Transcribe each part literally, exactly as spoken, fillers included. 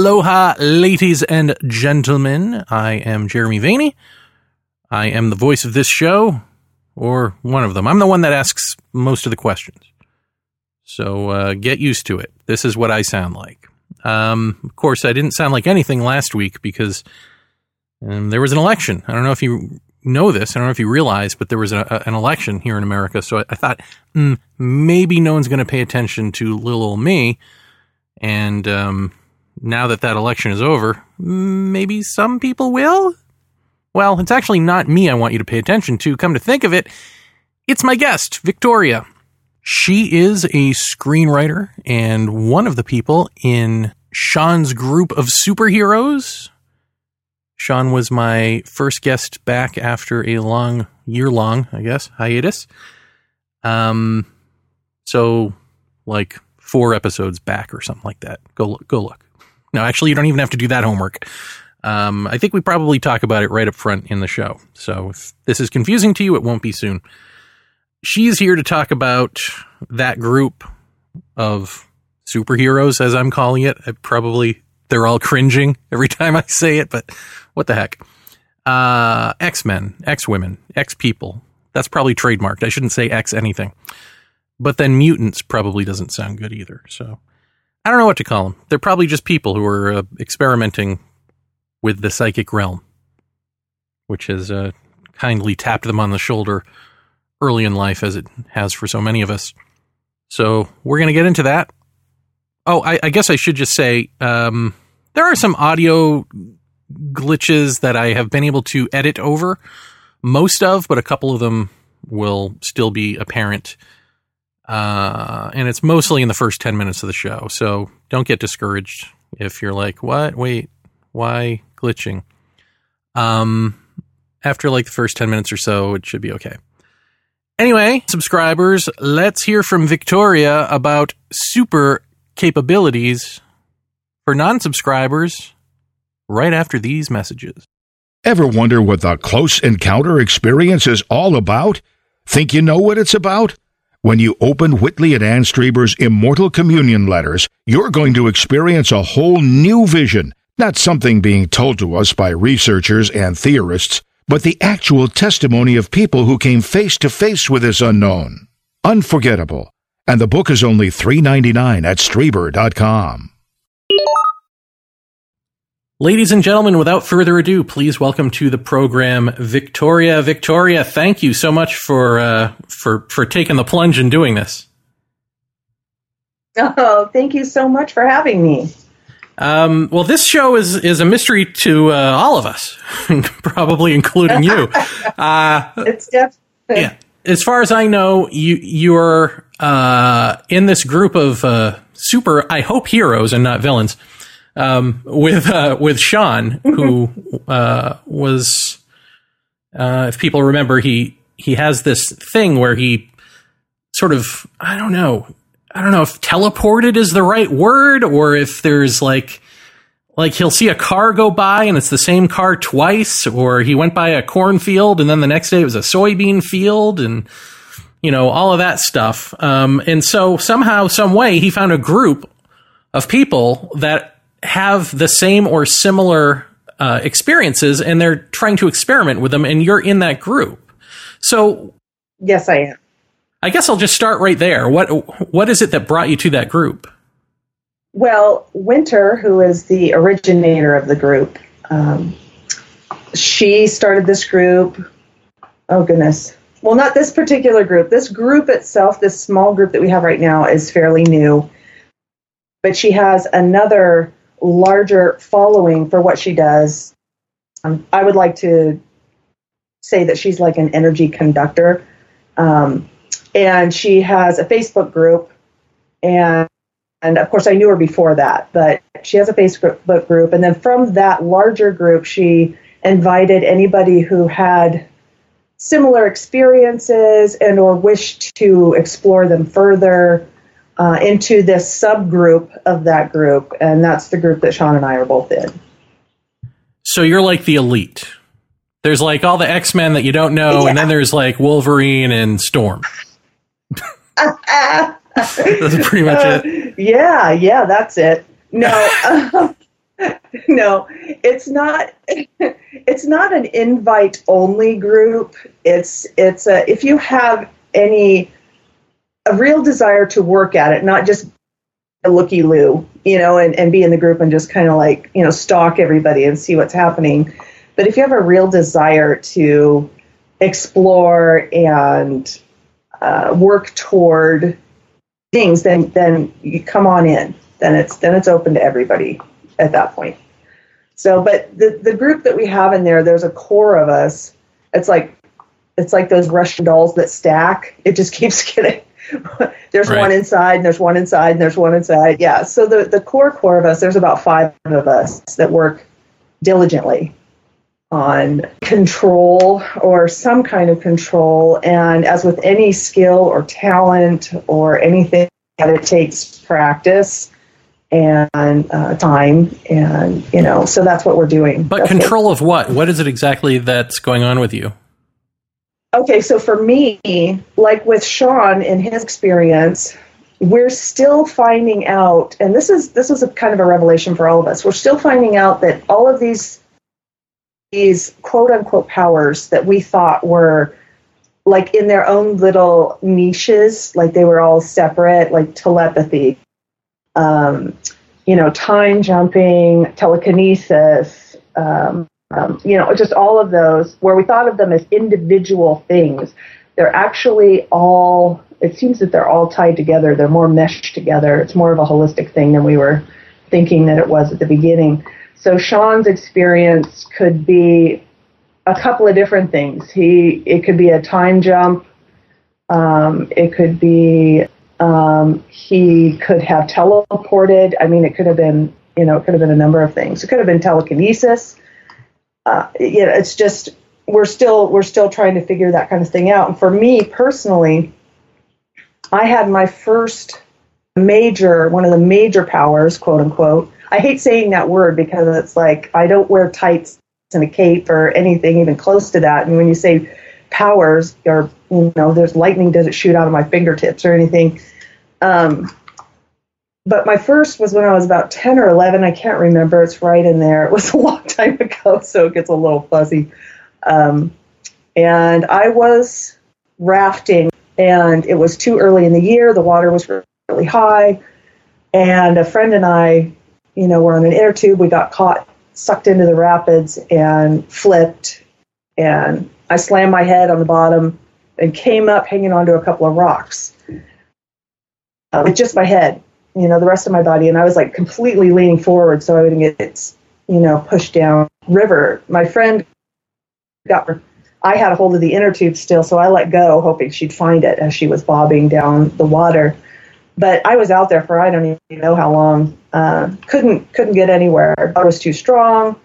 Aloha, ladies and gentlemen. I am Jeremy Vaeni. I am the voice of this show, or one of them. I'm the one that asks most of the questions. So uh, get used to it. This is what I sound like. Um, of course, I didn't sound like anything last week because um, there was an election. I don't know if you know this. I don't know if you realize, but there was a, a, an election here in America. So I, I thought mm, maybe no one's going to pay attention to little old me. And um, now that that election is over, maybe some people will. Well, it's actually not me I want you to pay attention to. Come to think of it, it's my guest, Victoria. She is a screenwriter and one of the people in Sean's group of superheroes. Sean was my first guest back after a long, year-long, I guess, hiatus. Um, so, like, four episodes back or something like that. Go look. Go look. No, actually, you don't even have to do that homework. Um, I think we probably talk about it right up front in the show. So if this is confusing to you, it won't be soon. She's here to talk about that group of superheroes, as I'm calling it. I probably, they're all cringing every time I say it, but what the heck? Uh, X-Men, X-women, X-people. That's probably trademarked. I shouldn't say X anything. But then mutants probably doesn't sound good either. So I don't know what to call them. They're probably just people who are uh, experimenting with the psychic realm, which has uh, kindly tapped them on the shoulder early in life, as it has for so many of us. So we're going to get into that. Oh, I, I guess I should just say, um, there are some audio glitches that I have been able to edit over most of, but a couple of them will still be apparent. Uh, and it's mostly in the first ten minutes of the show. So don't get discouraged if you're like, what? Wait, why glitching? Um, after like the first ten minutes or so, it should be okay. Anyway, subscribers, let's hear from Victoria about super capabilities for non-subscribers right after these messages. Ever wonder what the Close Encounter experience is all about? Think you know what it's about? When you open Whitley and Ann Strieber's Immortal Communion letters, you're going to experience a whole new vision, not something being told to us by researchers and theorists, but the actual testimony of people who came face to face with this unknown. Unforgettable. And the book is only three dollars and ninety-nine cents at Strieber dot com. Ladies and gentlemen, without further ado, please welcome to the program Victoria. Victoria, thank you so much for uh, for for taking the plunge and doing this. Oh, thank you so much for having me. Um, well, this show is is a mystery to uh, all of us, probably including you. Uh, it's definitely. Yeah. As far as I know, you you're uh, in this group of uh, super, I hope, heroes and not villains. Um, with, uh, with Sean, who, uh, was, uh, if people remember, he, he has this thing where he sort of, I don't know, I don't know if teleported is the right word, or if there's like, like he'll see a car go by and it's the same car twice, or he went by a cornfield and then the next day it was a soybean field, and, you know, all of that stuff. Um, and so somehow, some way, he found a group of people that have the same or similar uh, experiences, and they're trying to experiment with them, and you're in that group. So, yes, I am. I guess I'll just start right there. What what is it that brought you to that group? Well, Winter, who is the originator of the group, um, she started this group. Oh goodness! Well, not this particular group. This group itself, this small group that we have right now, is fairly new, but she has another larger following for what she does. Um, I would like to say that she's like an energy conductor. Um, and she has a Facebook group. And, and of course, I knew her before that, but she has a Facebook group. And then from that larger group, she invited anybody who had similar experiences and or wished to explore them further Uh, into this subgroup of that group, and that's the group that Sean and I are both in. So you're like the elite. There's like all the X-Men that you don't know, yeah. And then there's like Wolverine and Storm. That's pretty much uh, it. Yeah, yeah, that's it. No, uh, no, it's not. It's not an invite-only group. It's it's a, if you have any a real desire to work at it, not just a looky-loo, you know, and, and be in the group and just kind of like, you know, stalk everybody and see what's happening. But if you have a real desire to explore and uh, work toward things, then then you come on in. Then it's then it's open to everybody at that point. So, but the the group that we have in there, there's a core of us. It's like it's like those Russian dolls that stack. It just keeps getting. There's right. one inside, and there's one inside, and there's one inside. Yeah. So the the core core of us, there's about five of us that work diligently on control or some kind of control. And as with any skill or talent or anything, that it takes practice and uh, time, and you know, so that's what we're doing. But that's control what, of what? What is it exactly that's going on with you? Okay, so for me, like with Sean in his experience, we're still finding out, and this is this is a kind of a revelation for all of us. We're still finding out that all of these these quote unquote powers that we thought were like in their own little niches, like they were all separate, like telepathy, um, you know, time jumping, telekinesis, um, um, you know, just all of those, where we thought of them as individual things. They're actually all, it seems that they're all tied together. They're more meshed together. It's more of a holistic thing than we were thinking that it was at the beginning. So Sean's experience could be a couple of different things. He, it could be a time jump. Um, it could be, um, he could have teleported. I mean, it could have been, you know, it could have been a number of things. It could have been telekinesis. Uh, you know, it's just, we're still, we're still trying to figure that kind of thing out. And for me personally, I had my first major, one of the major powers, quote unquote. I hate saying that word because it's like, I don't wear tights and a cape or anything even close to that. And when you say powers, or, you know, there's lightning doesn't shoot out of my fingertips or anything. Um, but my first was when I was about ten or eleven. I can't remember. It's right in there. It was a long time ago, so it gets a little fuzzy. Um, and I was rafting, and it was too early in the year. The water was really high. And a friend and I, you know, were on an inner tube. We got caught, sucked into the rapids, and flipped. And I slammed my head on the bottom and came up hanging onto a couple of rocks. Uh, with just my head, you know, the rest of my body. And I was like completely leaning forward so I wouldn't get, you know, pushed down river. My friend got, I had a hold of the inner tube still, so I let go, hoping she'd find it as she was bobbing down the water. But I was out there for I don't even know how long. Uh, couldn't couldn't get anywhere. I was too strong.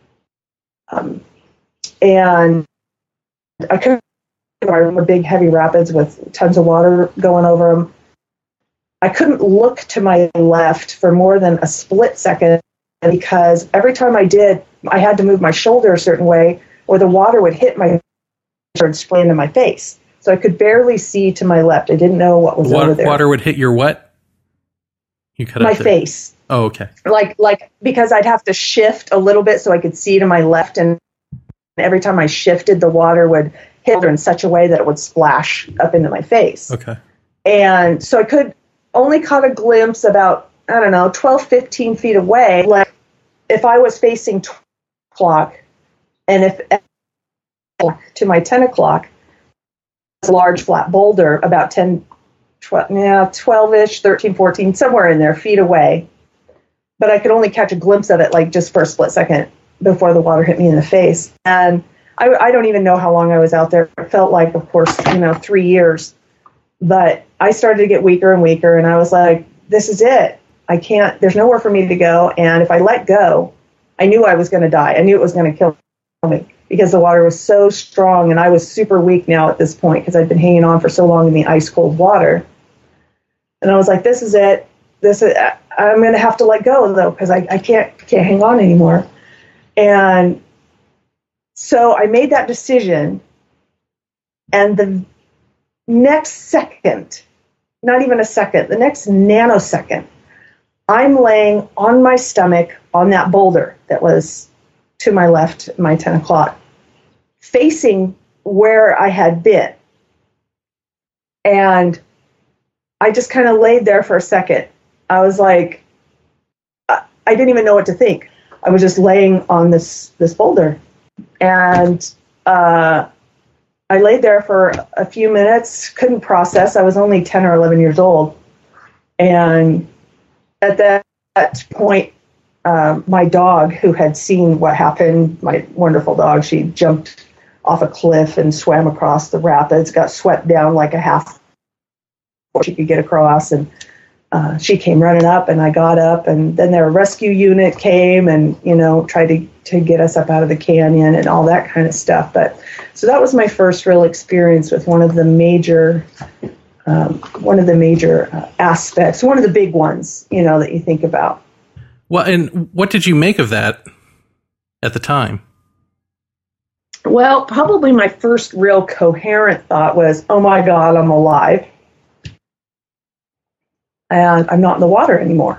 Um, and I couldn't. I remember big, heavy rapids with tons of water going over them. I couldn't look to my left for more than a split second because every time I did, I had to move my shoulder a certain way, or the water would hit my and spray into my face. So I could barely see to my left. I didn't know what was water, over there. Water would hit your what? You cut my out there. face. Oh, okay. Like, like because I'd have to shift a little bit so I could see to my left, and every time I shifted, the water would hit her in such a way that it would splash up into my face. Okay. And so I could only caught a glimpse about, I don't know, twelve, fifteen feet away. Like if I was facing twelve o'clock, and if to my ten o'clock, a large flat boulder about ten, twelve, yeah, twelve-ish, thirteen, fourteen, somewhere in there, feet away. But I could only catch a glimpse of it, like just for a split second before the water hit me in the face. And I, I don't even know how long I was out there. It felt like, of course, you know, three years. But I started to get weaker and weaker, and I was like, this is it. I can't, there's nowhere for me to go. And if I let go, I knew I was going to die. I knew it was going to kill me because the water was so strong, and I was super weak now at this point because I'd been hanging on for so long in the ice cold water. And I was like, this is it. This is, I'm going to have to let go though, because I, I can't, can't hang on anymore. And so I made that decision, and the next second, not even a second, the next nanosecond, I'm laying on my stomach on that boulder that was to my left, my ten o'clock, facing where I had been. And I just kind of laid there for a second. I was like, I didn't even know what to think. I was just laying on this, this boulder. And uh, I laid there for a few minutes, couldn't process. I was only ten or eleven years old. And at that, that point, uh, my dog, who had seen what happened, my wonderful dog, she jumped off a cliff and swam across the rapids, got swept down like a half before she could get across. And uh, she came running up, and I got up, and then their rescue unit came and, you know, tried to, to get us up out of the canyon and all that kind of stuff. But so that was my first real experience with one of the major Um, one of the major uh, aspects, one of the big ones, you know, that you think about. Well, and what did you make of that at the time? Well, probably my first real coherent thought was, oh my God, I'm alive. And I'm not in the water anymore.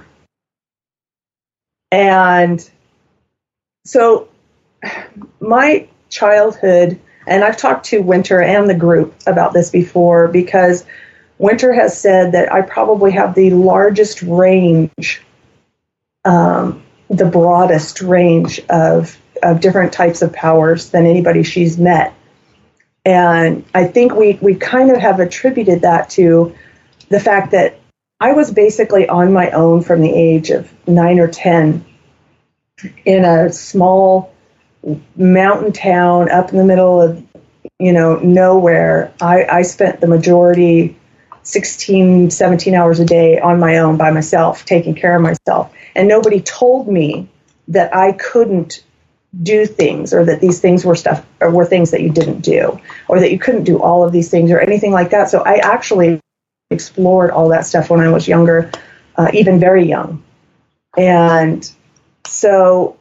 And so my childhood, and I've talked to Winter and the group about this before, because Winter has said that I probably have the largest range, um, the broadest range of, of different types of powers than anybody she's met. And I think we, we kind of have attributed that to the fact that I was basically on my own from the age of nine or ten in a small mountain town up in the middle of, you know, nowhere. I, I spent the majority sixteen, seventeen hours a day on my own by myself, taking care of myself. And nobody told me that I couldn't do things, or that these things were stuff or were things that you didn't do, or that you couldn't do all of these things or anything like that. So I actually explored all that stuff when I was younger, uh, even very young. And so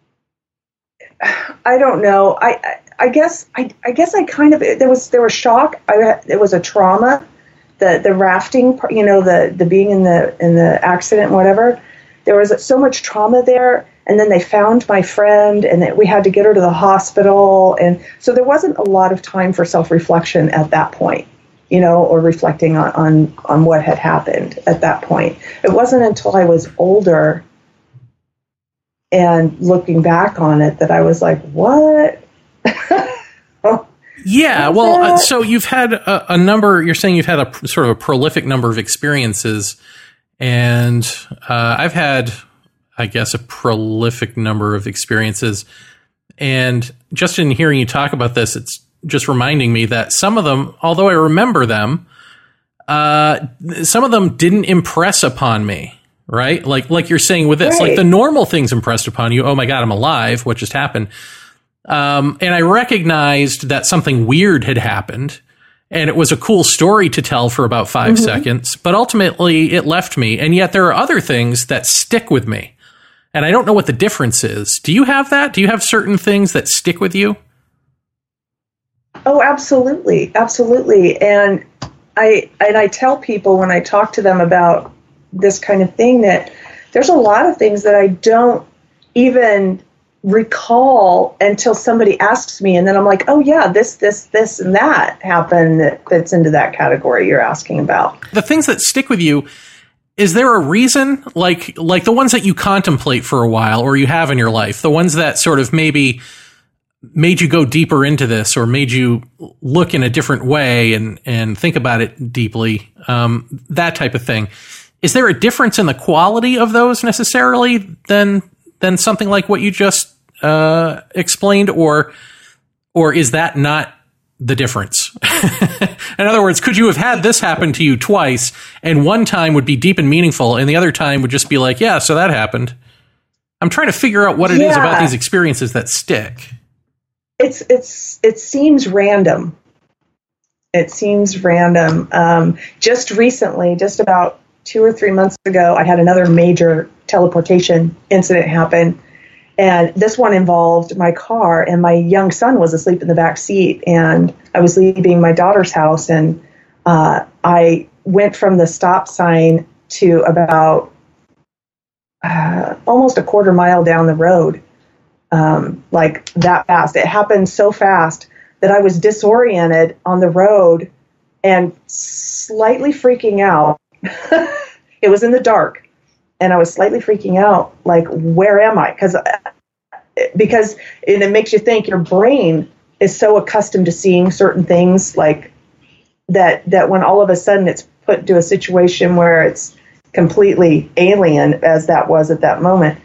I don't know. I, I, I guess I, I guess I kind of there was there was shock. I, it was a trauma. The the rafting, you know, the, the being in the in the accident, whatever. There was so much trauma there, and then they found my friend, and that we had to get her to the hospital, and so there wasn't a lot of time for self-reflection at that point, you know, or reflecting on, on, on what had happened at that point. It wasn't until I was older and looking back on it that I was like, what? Yeah, well, uh, so you've had a, a number, you're saying you've had a sort of a prolific number of experiences, and uh, I've had, I guess, a prolific number of experiences. And just in hearing you talk about this, it's just reminding me that some of them, although I remember them, uh, some of them didn't impress upon me, right? Like, like you're saying with this, right. Like the normal things impressed upon you. Oh my God, I'm alive. What just happened? Um, and I recognized that something weird had happened, and it was a cool story to tell for about five mm-hmm. seconds, but ultimately it left me. And yet there are other things that stick with me, and I don't know what the difference is. Do you have that? Do you have certain things that stick with you? Oh, absolutely. Absolutely. And I, and I tell people when I talk to them about this kind of thing that there's a lot of things that I don't even recall until somebody asks me, and then I'm like, oh yeah, this, this, this, and that happened that fits into that category you're asking about. The things that stick with you, is there a reason, like like the ones that you contemplate for a while, or you have in your life, the ones that sort of maybe made you go deeper into this, or made you look in a different way and, and think about it deeply, um, that type of thing. Is there a difference in the quality of those necessarily than than something like what you just uh, explained, or or is that not the difference? In other words, could you have had this happen to you twice, and one time would be deep and meaningful, and the other time would just be like, yeah, so that happened? I'm trying to figure out what it yeah. is about these experiences that stick. It's it's it seems random. It seems random. Um, just recently, just about two or three months ago, I had another major teleportation incident happen. And this one involved my car, and my young son was asleep in the back seat, and I was leaving my daughter's house, and uh, I went from the stop sign to about uh, almost a quarter mile down the road, um, like that fast. It happened so fast that I was disoriented on the road and slightly freaking out. It was in the dark, and I was slightly freaking out, like, where am I? Because because and it makes you think. Your brain is so accustomed to seeing certain things, like that, that when all of a sudden it's put into a situation where it's completely alien, as that was at that moment,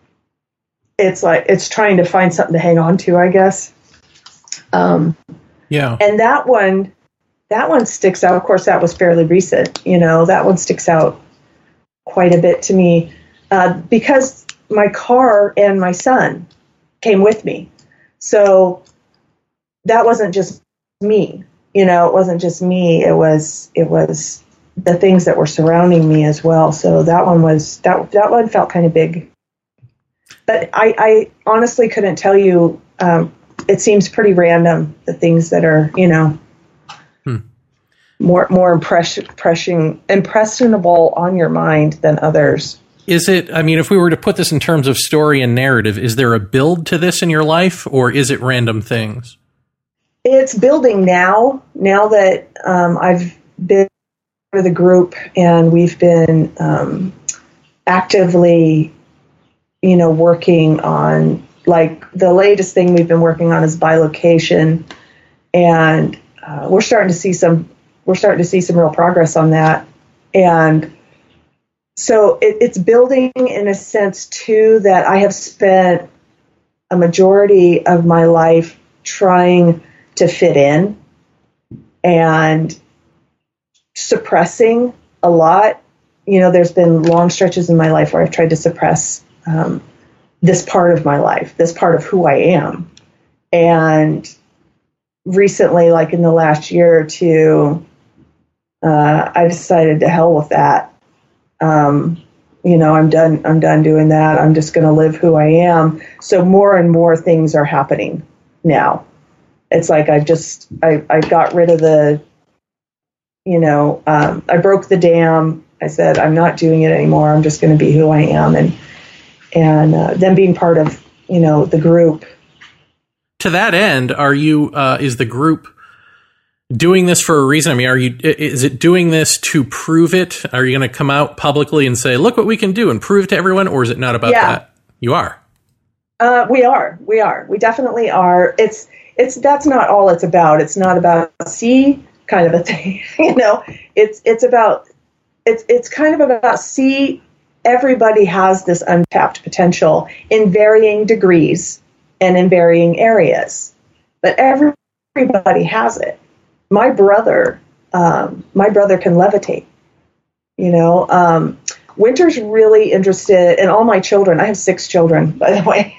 it's like it's trying to find something to hang on to, I guess. Um, yeah. And that one, that one sticks out. Of course, that was fairly recent. You know, that one sticks out quite a bit to me uh, because my car and my son came with me. So that wasn't just me. You know, it wasn't just me. It was it was the things that were surrounding me as well. So that one was that that one felt kind of big. But I, I honestly couldn't tell you. Um, it seems pretty random, the things that are, you know, hmm. more more impression, impression, impressionable on your mind than others. Is it, I mean, if we were to put this in terms of story and narrative, is there a build to this in your life, or is it random things? It's building now, now that um, I've been part of the group and we've been um, actively, you know, working on, like, the latest thing we've been working on is bilocation, and uh, we're starting to see some, we're starting to see some real progress on that. And so it, it's building in a sense too, that I have spent a majority of my life trying to fit in and suppressing a lot. You know, there's been long stretches in my life where I've tried to suppress um, this part of my life, this part of who I am. And recently, like in the last year or two, uh, I decided to hell with that. Um, you know, I'm done, I'm done doing that. I'm just going to live who I am. So more and more things are happening now. It's like I just, I, I got rid of the, you know, um, I broke the dam. I said, I'm not doing it anymore. I'm just going to be who I am. And, and uh, then being part of, you know, the group. To that end, are you, uh, is the group doing this for a reason? I mean, are you, is it doing this to prove it? Are you going to come out publicly and say, look what we can do and prove it to everyone? Or is it not about yeah. that? You are. Uh, we are. We are. We definitely are. It's, it's, that's not all it's about. It's not about see kind of a thing. You know, it's, it's about, it's, it's kind of about see, everybody has this untapped potential in varying degrees and in varying areas, but everybody has it. My brother, um, my brother can levitate, you know, um, Winter's really interested in all my children. I have six children, by the way.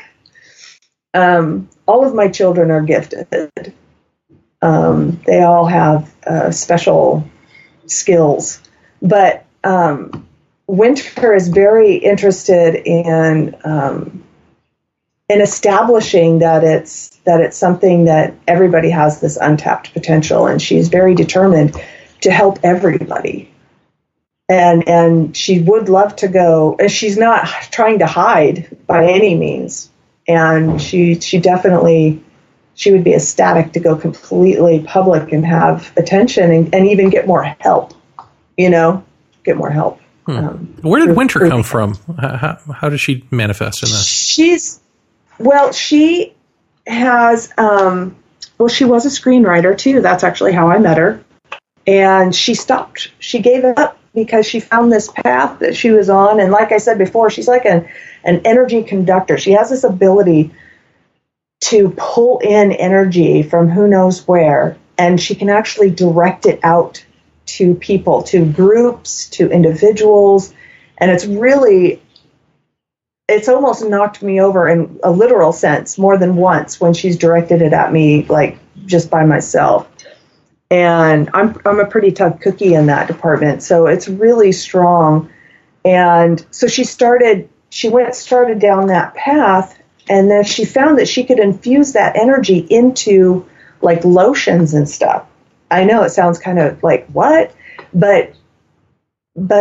um, all of my children are gifted. Um, they all have uh, special skills, but um, Winter is very interested in um, in establishing that it's that it's something that everybody has this untapped potential, and she's very determined to help everybody. And and she would love to go, and she's not trying to hide by any means. And she she definitely, she would be ecstatic to go completely public and have attention and, and even get more help, you know, get more help. Hmm. Um, Where did Winter come from? How, how does she manifest in this? She's, well, she has, um, well, she was a screenwriter too. That's actually how I met her. And she stopped. She gave it up because she found this path that she was on. And like I said before, she's like an, an energy conductor. She has this ability to pull in energy from who knows where, and she can actually direct it out to people, to groups, to individuals. And it's really, it's almost knocked me over in a literal sense more than once when she's directed it at me, like just by myself. And I'm I'm a pretty tough cookie in that department, so it's really strong. And so she started, she went started down that path, and then she found that she could infuse that energy into like lotions and stuff. I know it sounds kind of like what, but but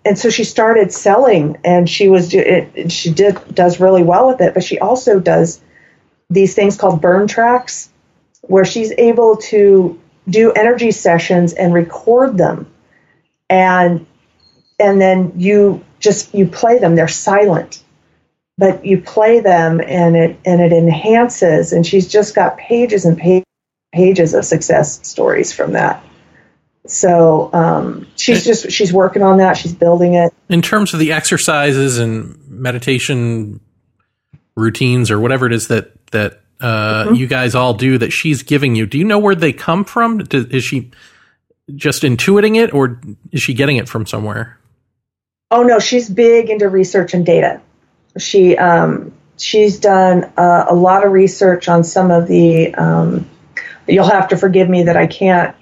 and so she started selling, and she was it, she did does really well with it. But she also does these things called burn tracks, where she's able to do energy sessions and record them, and and then you just you play them. They're silent, but you play them, and it and it enhances. And she's just got pages and pages pages of success stories from that. So um, she's just she's working on that. She's building it. In terms of the exercises and meditation routines or whatever it is that that uh, mm-hmm. you guys all do that she's giving you, do you know where they come from? Is she just intuiting it, or is she getting it from somewhere? Oh no, she's big into research and data. She um, she's done uh, a lot of research on some of the. Um, you'll have to forgive me that I can't.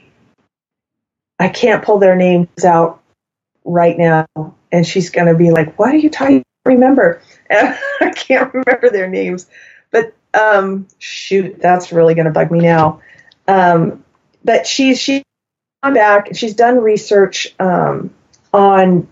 I can't pull their names out right now, and she's going to be like, "What are you talking? Remember?" And I can't remember their names, but um, shoot, that's really going to bug me now. Um, but she's she's gone back and she's done research um, on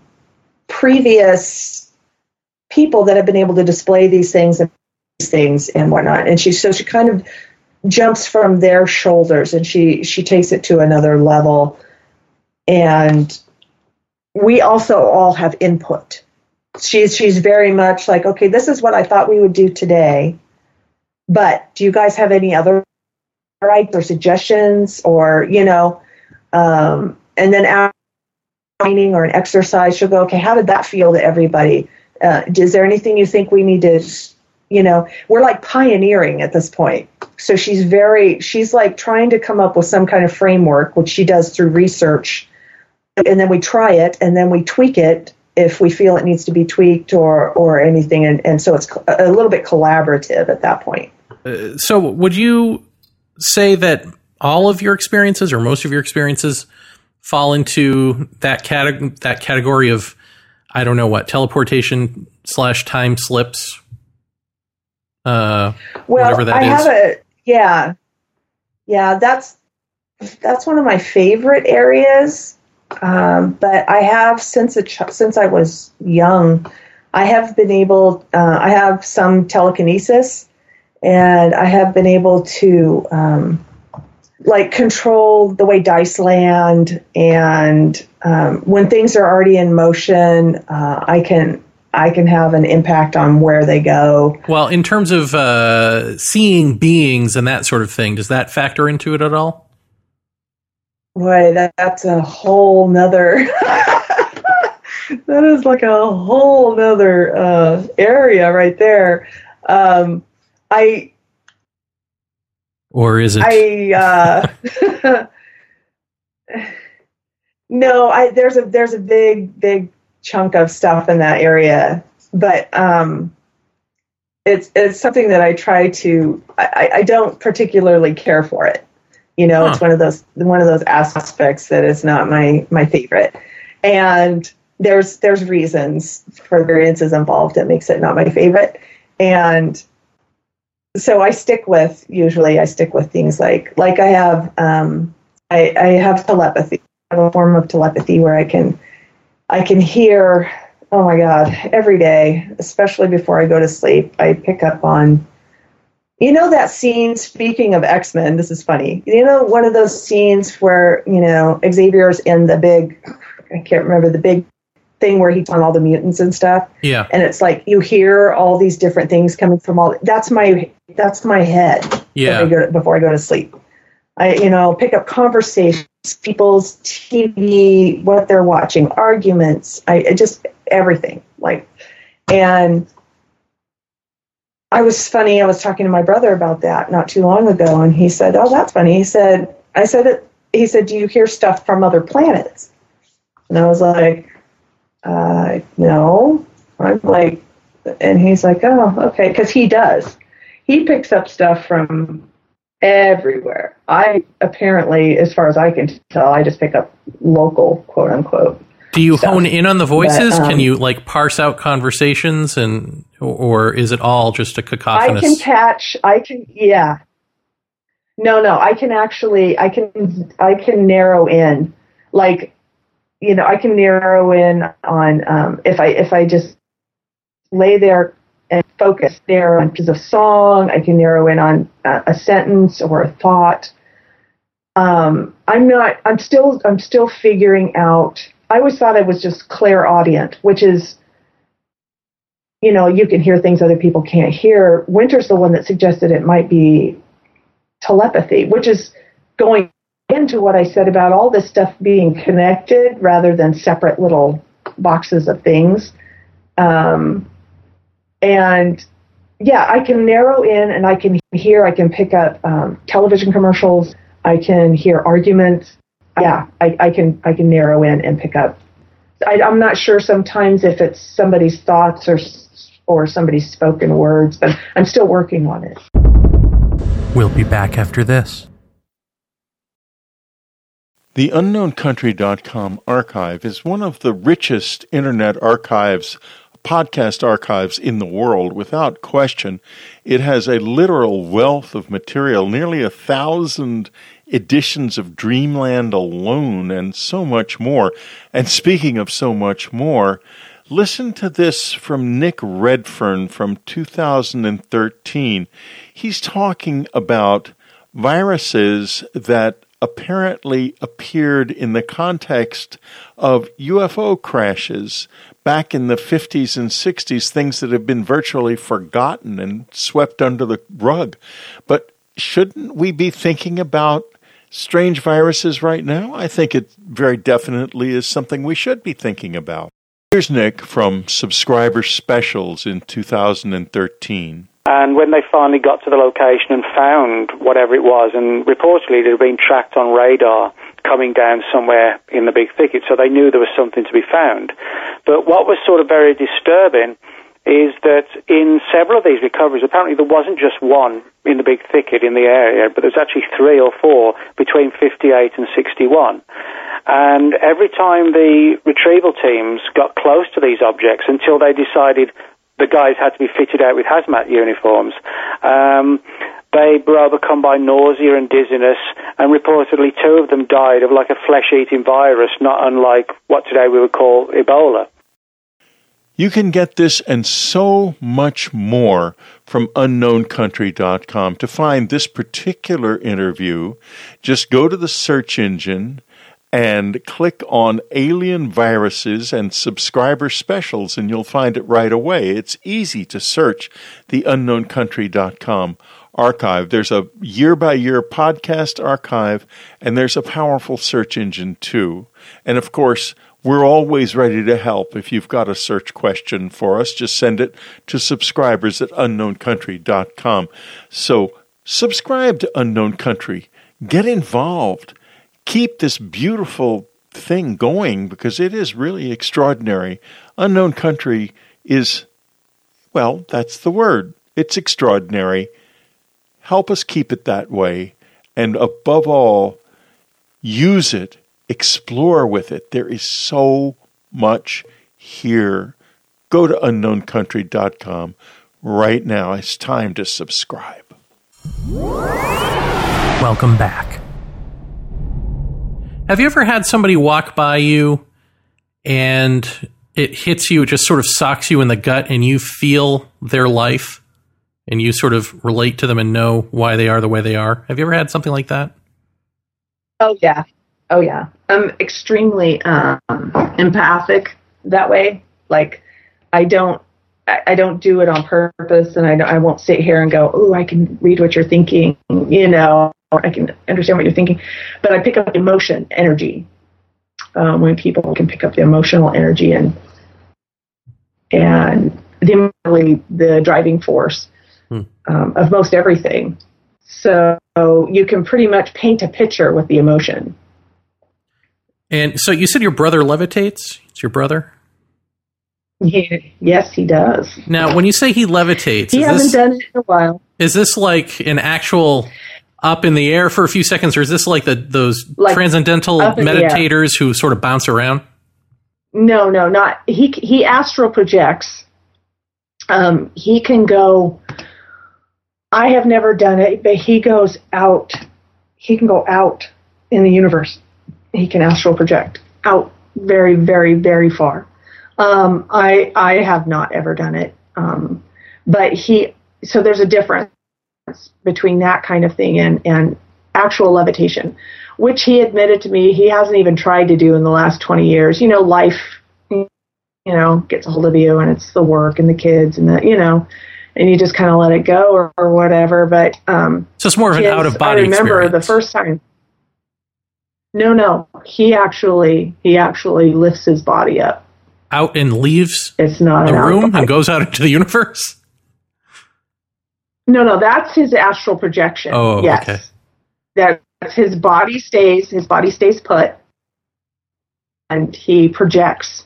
previous people that have been able to display these things and these things and whatnot, and she so she kind of jumps from their shoulders and she she takes it to another level. And we also all have input. She's she's very much like, okay, this is what I thought we would do today, but do you guys have any other rights or suggestions, or you know? Um, and then after training or an exercise, she'll go, okay, how did that feel to everybody? Uh, is there anything you think we need to? You know, we're like pioneering at this point. So she's very she's like trying to come up with some kind of framework, which she does through research. And then we try it, and then we tweak it if we feel it needs to be tweaked or or anything. And, and so it's a little bit collaborative at that point. Uh, so would you say that all of your experiences or most of your experiences fall into that cate- that category of, I don't know what, teleportation slash time slips? Uh, well, whatever that I is. have a, yeah. Yeah, that's that's one of my favorite areas. Um, but I have since a ch- since I was young, I have been able. Uh, I have some telekinesis, and I have been able to um, like control the way dice land. And um, when things are already in motion, uh, I can I can have an impact on where they go. Well, in terms of uh, seeing beings and that sort of thing, does that factor into it at all? Boy, that, that's a whole nother, that is like a whole nother uh, area right there. Um, I, or is it? I, uh, no, I, there's a, there's a big, big chunk of stuff in that area, but um, it's, it's something that I try to, I, I don't particularly care for it. You know, huh. It's one of those one of those aspects that is not my, my favorite. And there's there's reasons for variances involved that makes it not my favorite. And so I stick with usually I stick with things like like I have um, I, I have telepathy. I have a form of telepathy where I can I can hear, oh my God, every day, especially before I go to sleep, I pick up on. You know that scene, speaking of X-Men, this is funny. You know one of those scenes where, you know, Xavier's in the big, I can't remember, the big thing where he's on all the mutants and stuff? Yeah. And it's like you hear all these different things coming from all, that's my that's my head yeah. before, I go, before I go to sleep. I, you know, pick up conversations, people's T V, what they're watching, arguments, I, I just everything. Like, and... I was funny. I was talking to my brother about that not too long ago, and he said, "Oh, that's funny." He said, "I said it." He said, "Do you hear stuff from other planets?" And I was like, uh, "No." I'm like, and he's like, "Oh, okay," because he does. He picks up stuff from everywhere. I apparently, as far as I can tell, I just pick up local, quote unquote. Do you stuff. hone in on the voices? But, um, Can you like parse out conversations, and or is it all just a cacophonous? I can catch. I can. Yeah. No, no. I can actually. I can. I can narrow in. Like you know, I can narrow in on um, if I if I just lay there and focus there on a piece of song. I can narrow in on a, a sentence or a thought. Um, I'm not. I'm still. I'm still figuring out. I always thought I was just clairaudient, which is, you know, you can hear things other people can't hear. Winter's the one that suggested it might be telepathy, which is going into what I said about all this stuff being connected rather than separate little boxes of things. Um, and yeah, I can narrow in and I can hear, I can pick up um, television commercials. I can hear arguments. Yeah, I, I can I can narrow in and pick up. I, I'm not sure sometimes if it's somebody's thoughts or or somebody's spoken words, but I'm still working on it. We'll be back after this. The unknown country dot com archive is one of the richest internet archives, podcast archives in the world, without question. It has a literal wealth of material, nearly a thousand editions of Dreamland alone, and so much more. And speaking of so much more, listen to this from Nick Redfern from two thousand thirteen. He's talking about viruses that apparently appeared in the context of U F O crashes back in the fifties and sixties, things that have been virtually forgotten and swept under the rug. But shouldn't we be thinking about strange viruses right now? I think it very definitely is something we should be thinking about. Here's Nick from Subscriber Specials in two thousand thirteen. And when they finally got to the location and found whatever it was, and reportedly it had been tracked on radar coming down somewhere in the big thicket, so they knew there was something to be found. But what was sort of very disturbing is that in several of these recoveries, apparently there wasn't just one in the big thicket in the area, but there's actually three or four between fifty-eight and sixty-one. And every time the retrieval teams got close to these objects, until they decided the guys had to be fitted out with hazmat uniforms, um, they were overcome by nausea and dizziness, and reportedly two of them died of like a flesh-eating virus, not unlike what today we would call Ebola. You can get this and so much more from unknown country dot com. To find this particular interview, just go to the search engine and click on Alien Viruses and Subscriber Specials, and you'll find it right away. It's easy to search the unknown country dot com archive. There's a year-by-year podcast archive, and there's a powerful search engine, too. And, of course, we're always ready to help. If you've got a search question for us, just send it to subscribers at unknown country dot com. So subscribe to Unknown Country. Get involved. Keep this beautiful thing going, because it is really extraordinary. Unknown Country is, well, that's the word. It's extraordinary. Help us keep it that way. And above all, use it. Explore with it. There is so much here. Go to unknown country dot com right now. It's time to subscribe. Welcome back. Have you ever had somebody walk by you and it hits you, it just sort of socks you in the gut, and you feel their life and you sort of relate to them and know why they are the way they are? Have you ever had something like that? Oh, yeah. Oh, yeah. I'm extremely um, empathic that way. Like, I don't, I, I don't do it on purpose, and I, I won't sit here and go, "Oh, I can read what you're thinking," you know, or I can understand what you're thinking. But I pick up emotion, energy. Um, when people can pick up the emotional energy and and the really the driving force hmm. um, of most everything. So you can pretty much paint a picture with the emotion. And so you said your brother levitates? It's your brother? He, yes, he does. Now, when you say he levitates, he is hasn't this, done it in a while. Is this like an actual up in the air for a few seconds, or is this like the those like transcendental meditators who sort of bounce around? No, no, not he. He astral projects. Um, he can go. I have never done it, but he goes out. He can go out in the universe. He can astral project out very, very, very far. Um, I I have not ever done it, um, but he. So there's a difference between that kind of thing and and actual levitation, which he admitted to me he hasn't even tried to do in the last twenty years. You know, life, you know, gets a hold of you, and it's the work and the kids and the, you know, and you just kind of let it go or, or whatever. But um, so it's more of an his, out of body. I remember experience. the first time. No, no, he actually he actually lifts his body up. Out and leaves it's not the an room and goes out into the universe? No, no, that's his astral projection. Oh, yes. okay. That's his body stays, his body stays put, and he projects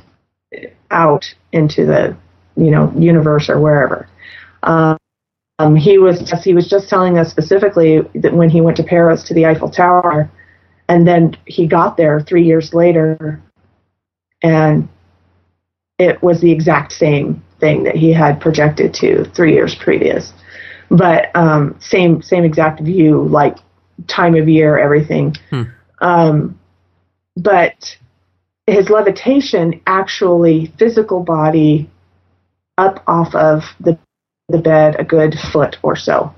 out into the, you know, universe or wherever. Um, um, he was he was just telling us specifically that when he went to Paris to the Eiffel Tower, and then he got there three years later, and it was the exact same thing that he had projected to three years previous. But um, same same exact view, like time of year, everything. Hmm. Um, but his levitation, actually physical body up off of the the bed a good foot or so.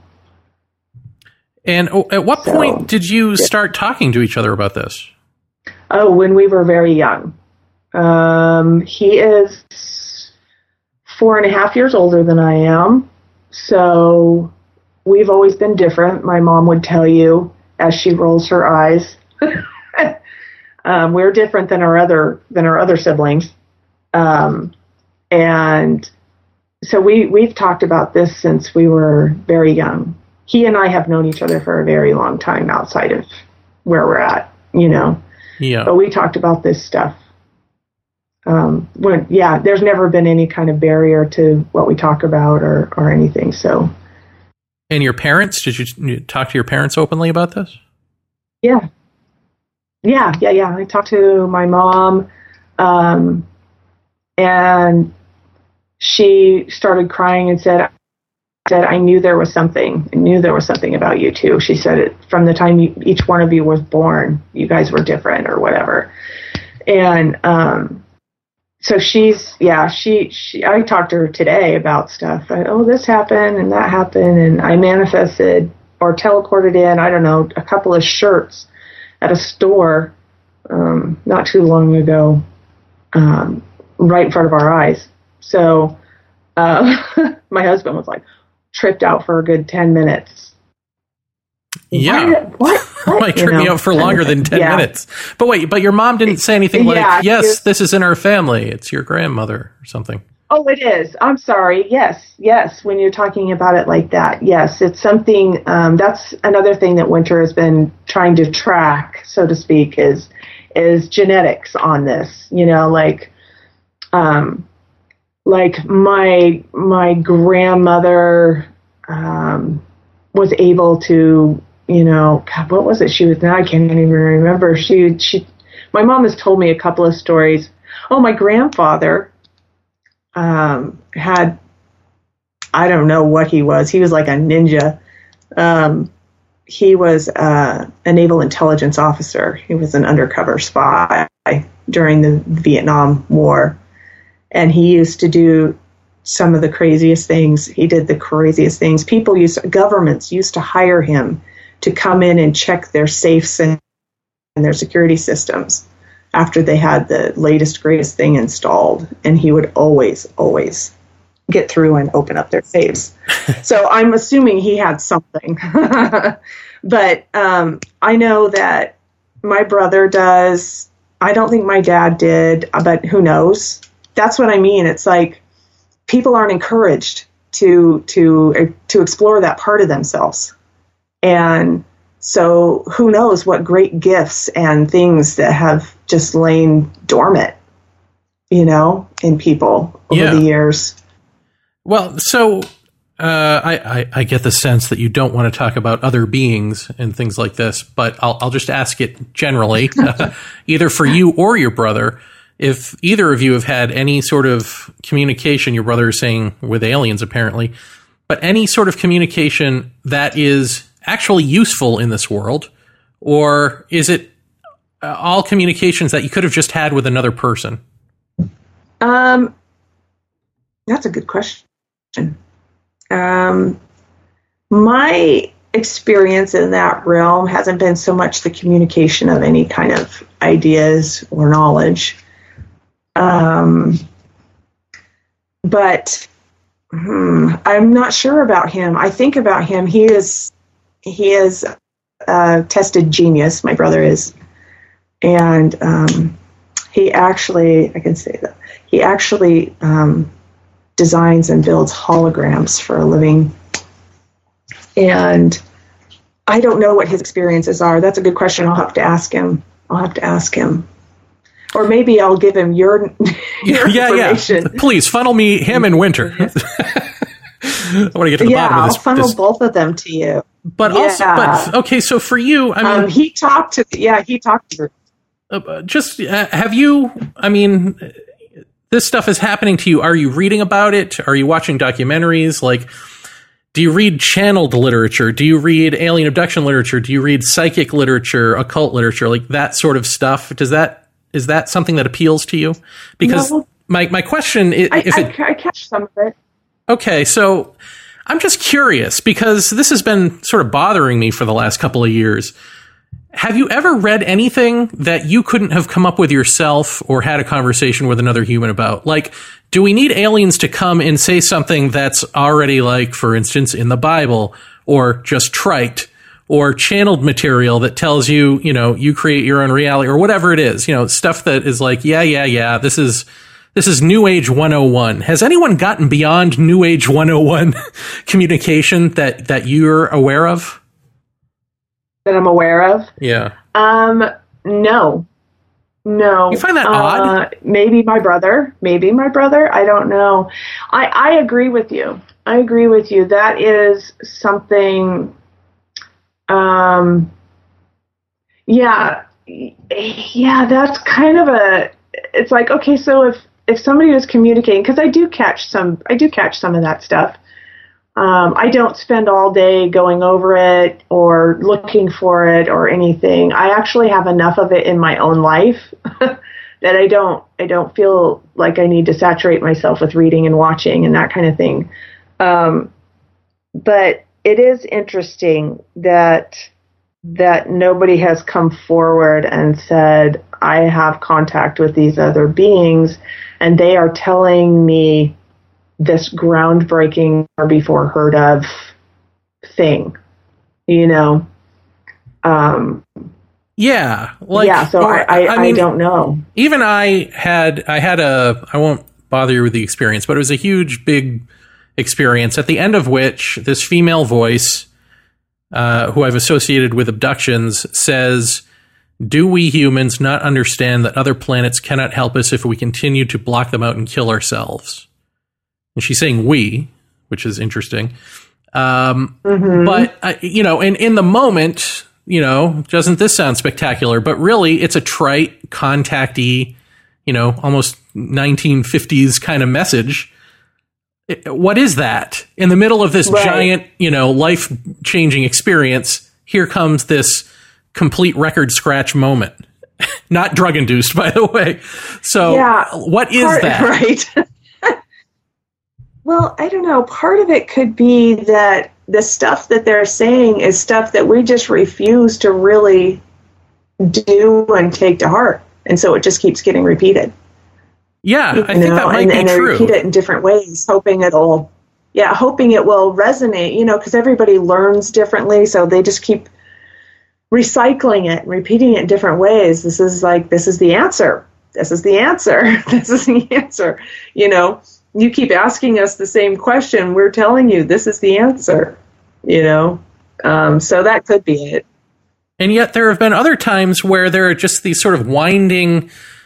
And oh, at what so, point did you start talking to each other about this? Oh, when we were very young. Um, he is four and a half years older than I am. So we've always been different. My mom would tell you as she rolls her eyes. um, we're different than our other than our other siblings. Um, and so we, we've talked about this since we were very young. He and I have known each other for a very long time outside of where we're at, you know. Yeah. But we talked about this stuff. Um, when, yeah, there's never been any kind of barrier to what we talk about or, or anything. So. And your parents, did you talk to your parents openly about this? Yeah. Yeah, yeah, yeah. I talked to my mom, um, and she started crying and said, said, I knew there was something. I knew there was something about you two. She said it from the time you, each one of you was born, you guys were different or whatever. And, um, so she's, yeah, she, she, I talked to her today about stuff. I, oh, this happened and that happened. And I manifested or teleported in, I don't know, a couple of shirts at a store, um, not too long ago, um, right in front of our eyes. So, uh, my husband was like tripped out for a good ten minutes. Yeah. What? what? what? Might trip me out for longer than ten yeah. minutes. But wait, but your mom didn't say anything like, yeah, yes, this is in our family. It's your grandmother or something. Oh, it is. I'm sorry. Yes. Yes. When you're talking about it like that. Yes. It's something, um, that's another thing that Winter has been trying to track, so to speak, is, is genetics on this, you know, like, um, like my, my grandmother, um, was able to, you know, God, what was it? She was, now I can't even remember. She, she, my mom has told me a couple of stories. Oh, my grandfather, um, had, I don't know what he was. He was like a ninja. Um, he was, uh, a naval intelligence officer. He was an undercover spy during the Vietnam War. And he used to do some of the craziest things. He did the craziest things. People used, governments used to hire him to come in and check their safes and, and their security systems after they had the latest, greatest thing installed. And he would always, always get through and open up their safes. So I'm assuming he had something. But um, I know that my brother does. I don't think my dad did, but who knows? That's what I mean. It's like people aren't encouraged to to to explore that part of themselves. And so who knows what great gifts and things that have just lain dormant, you know, in people over yeah. the years. Well, so uh, I, I, I get the sense that you don't want to talk about other beings and things like this, but I'll, I'll just ask it generally, uh, either for you or your brother. If either of you have had any sort of communication, your brother is saying with aliens apparently, but any sort of communication that is actually useful in this world, or is it uh, all communications that you could have just had with another person? Um, that's a good question. Um, my experience in that realm hasn't been so much the communication of any kind of ideas or knowledge. Um, but hmm, I'm not sure about him. I think about him. He is, he is a tested genius. My brother is. And um, he actually, I can say that, he actually um, designs and builds holograms for a living. And I don't know what his experiences are. That's a good question. I'll have to ask him. I'll have to ask him. Or maybe I'll give him your, your yeah, information. Yeah. Please funnel me him and Winter. I want to get to the yeah, bottom of this. I'll funnel this. both of them to you. But yeah. also, but okay, so for you, I mean, um, he talked to, yeah, he talked to her. Uh, just uh, have you, I mean, this stuff is happening to you. Are you reading about it? Are you watching documentaries? Like, do you read channeled literature? Do you read alien abduction literature? Do you read psychic literature, occult literature, like that sort of stuff? Does that, is that something that appeals to you? Because no. my, my question is, I, if I, it, I catch some of it. Okay, so I'm just curious because this has been sort of bothering me for the last couple of years. Have you ever read anything that you couldn't have come up with yourself or had a conversation with another human about? Like, do we need aliens to come and say something that's already, like, for instance, in the Bible, or just trite, or channeled material that tells you, you know, you create your own reality, or whatever it is, you know, stuff that is like, yeah, yeah, yeah, this is, this is New Age one oh one. Has anyone gotten beyond New Age one oh one communication that, that you're aware of? That I'm aware of? Yeah. Um, no. No. You find that uh, odd? Maybe my brother. Maybe my brother. I don't know. I, I agree with you. I agree with you. That is something, um, yeah, yeah, that's kind of a, it's like, okay, so if, if somebody was communicating, because I do catch some, I do catch some of that stuff. Um, I don't spend all day going over it or looking for it or anything. I actually have enough of it in my own life that I don't, I don't feel like I need to saturate myself with reading and watching and that kind of thing. Um, but it is interesting that, that nobody has come forward and said, I have contact with these other beings and they are telling me this groundbreaking or before heard of thing, you know? Um, yeah. Like, yeah. So or, I, I, I, mean, I don't know. Even I had, I had a, I won't bother you with the experience, but it was a huge, big experience at the end of which this female voice, uh, who I've associated with abductions, says, do we humans not understand that other planets cannot help us if we continue to block them out and kill ourselves? And she's saying we, which is interesting. Um, mm-hmm. But, uh, you know, in, in the moment, you know, doesn't this sound spectacular? But really, it's a trite, contacty, you know, almost nineteen fifties kind of message. It, what is that? In the middle of this right. giant, you know, life-changing experience, here comes this complete record scratch moment. Not drug-induced, by the way. So yeah, what is part, that? Right. Well, I don't know. Part of it could be that the stuff that they're saying is stuff that we just refuse to really do and take to heart. And so it just keeps getting repeated. Yeah, you I know? think that might and, be and true. And they repeat it in different ways, hoping it'll, yeah, hoping it will resonate, you know, because everybody learns differently. So they just keep recycling it, repeating it in different ways. This is like, this is the answer. This is the answer. This is the answer, you know. You keep asking us the same question. We're telling you this is the answer, you know. Um, so that could be it. And yet there have been other times where there are just these sort of winding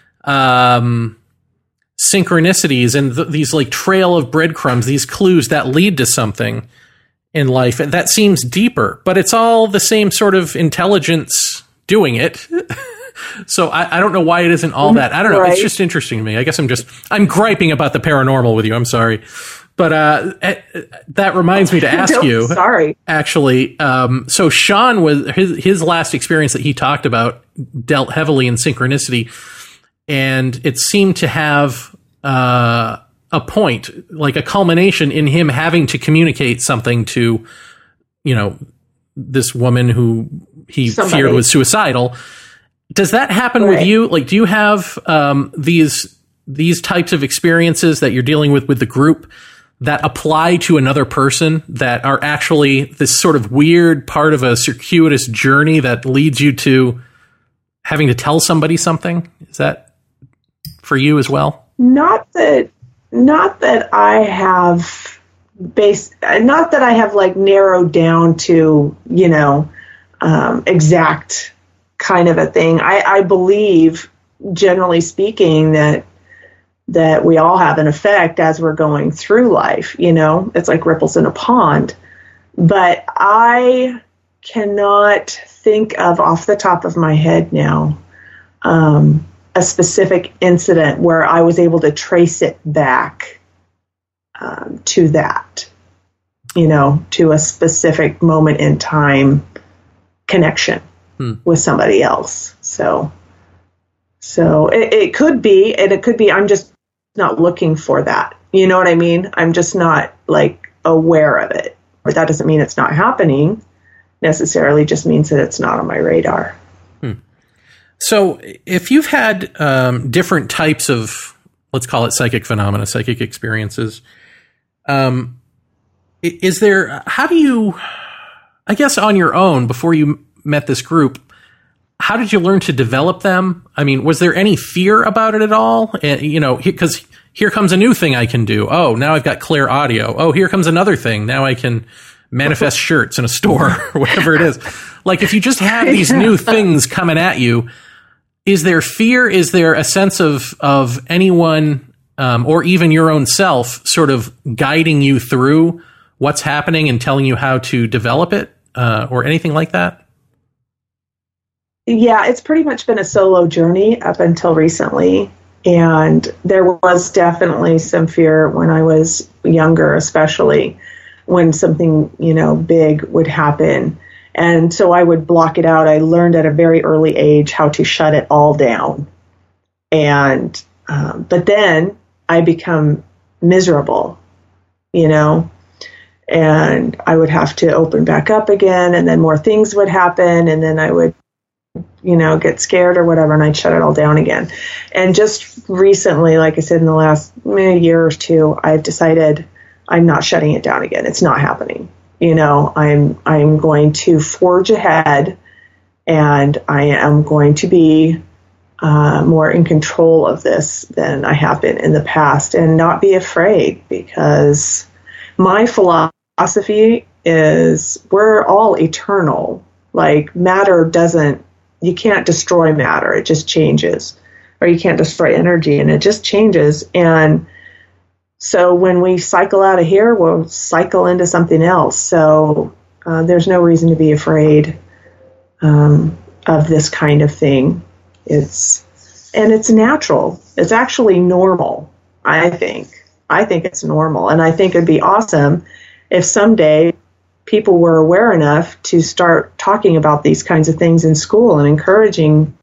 um, synchronicities and th- these like trail of breadcrumbs, these clues that lead to something in life that seems deeper. But it's all the same sort of intelligence doing it. So I, I don't know why it isn't all that. I don't know. Right. It's just interesting to me. I guess I'm just, I'm griping about the paranormal with you. I'm sorry. But uh, that reminds me to ask you. Sorry. Actually, um, so Sean was his his last experience that he talked about dealt heavily in synchronicity, and it seemed to have uh, a point, like a culmination in him having to communicate something to, you know, this woman who he Somebody. feared was suicidal. Does that happen right. with you? Like, do you have um, these these types of experiences that you're dealing with with the group that apply to another person that are actually this sort of weird part of a circuitous journey that leads you to having to tell somebody something? Is that for you as well? Not that, not that I have based, not that I have like narrowed down to, you know, um, exact kind of a thing. I, I believe, generally speaking, that that we all have an effect as we're going through life. You know, it's like ripples in a pond. But I cannot think of off the top of my head now um, a specific incident where I was able to trace it back um, to that, you know, to a specific moment in time connection hmm. with somebody else. So, so it, it could be, and it could be, I'm just not looking for that. You know what I mean? I'm just not like aware of it. But that doesn't mean it's not happening necessarily, just means that it's not on my radar. Hmm. So if you've had um, different types of, let's call it psychic phenomena, psychic experiences, um, is there, how do you, I guess on your own, before you met this group, how did you learn to develop them? I mean, was there any fear about it at all? Uh, you know, because here comes a new thing I can do. Oh, now I've got clear audio. Oh, here comes another thing. Now I can manifest shirts in a store or whatever it is. Like, if you just have these new things coming at you, is there fear? Is there a sense of, of anyone um, or even your own self sort of guiding you through what's happening and telling you how to develop it uh, or anything like that? Yeah, it's pretty much been a solo journey up until recently. And there was definitely some fear when I was younger, especially when something, you know, big would happen. And so I would block it out. I learned at a very early age how to shut it all down. And, um, but then I become miserable, you know, and I would have to open back up again, and then more things would happen, and then I would, you know, get scared or whatever, and I'd shut it all down again. And just recently, like I said, in the last eh, year or two, I've decided I'm not shutting it down again. It's not happening. You know, I'm I'm going to forge ahead, and I am going to be uh, more in control of this than I have been in the past, and not be afraid, because my philosophy is we're all eternal. Like, matter doesn't, you can't destroy matter. It just changes. Or you can't destroy energy, and it just changes. And so when we cycle out of here, we'll cycle into something else. So uh, there's no reason to be afraid um, of this kind of thing. It's, and it's natural. It's actually normal, I think. I think it's normal. And I think it'd be awesome if someday people were aware enough to start talking about these kinds of things in school and encouraging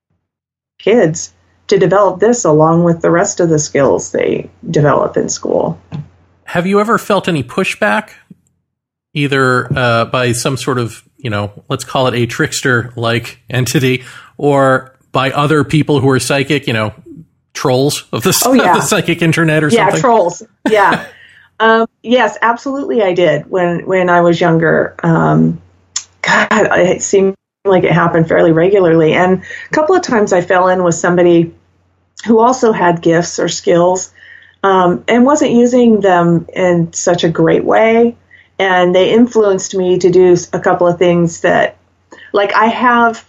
kids to develop this along with the rest of the skills they develop in school. Have you ever felt any pushback, either uh, by some sort of, you know, let's call it a trickster-like entity, or by other people who are psychic, you know, trolls of the, oh, yeah. of the psychic internet or yeah, something? Yeah, trolls. Yeah. Um, yes, absolutely I did when, when I was younger. Um, God, it seemed like it happened fairly regularly. And a couple of times I fell in with somebody who also had gifts or skills um, and wasn't using them in such a great way. And they influenced me to do a couple of things that, like, I have,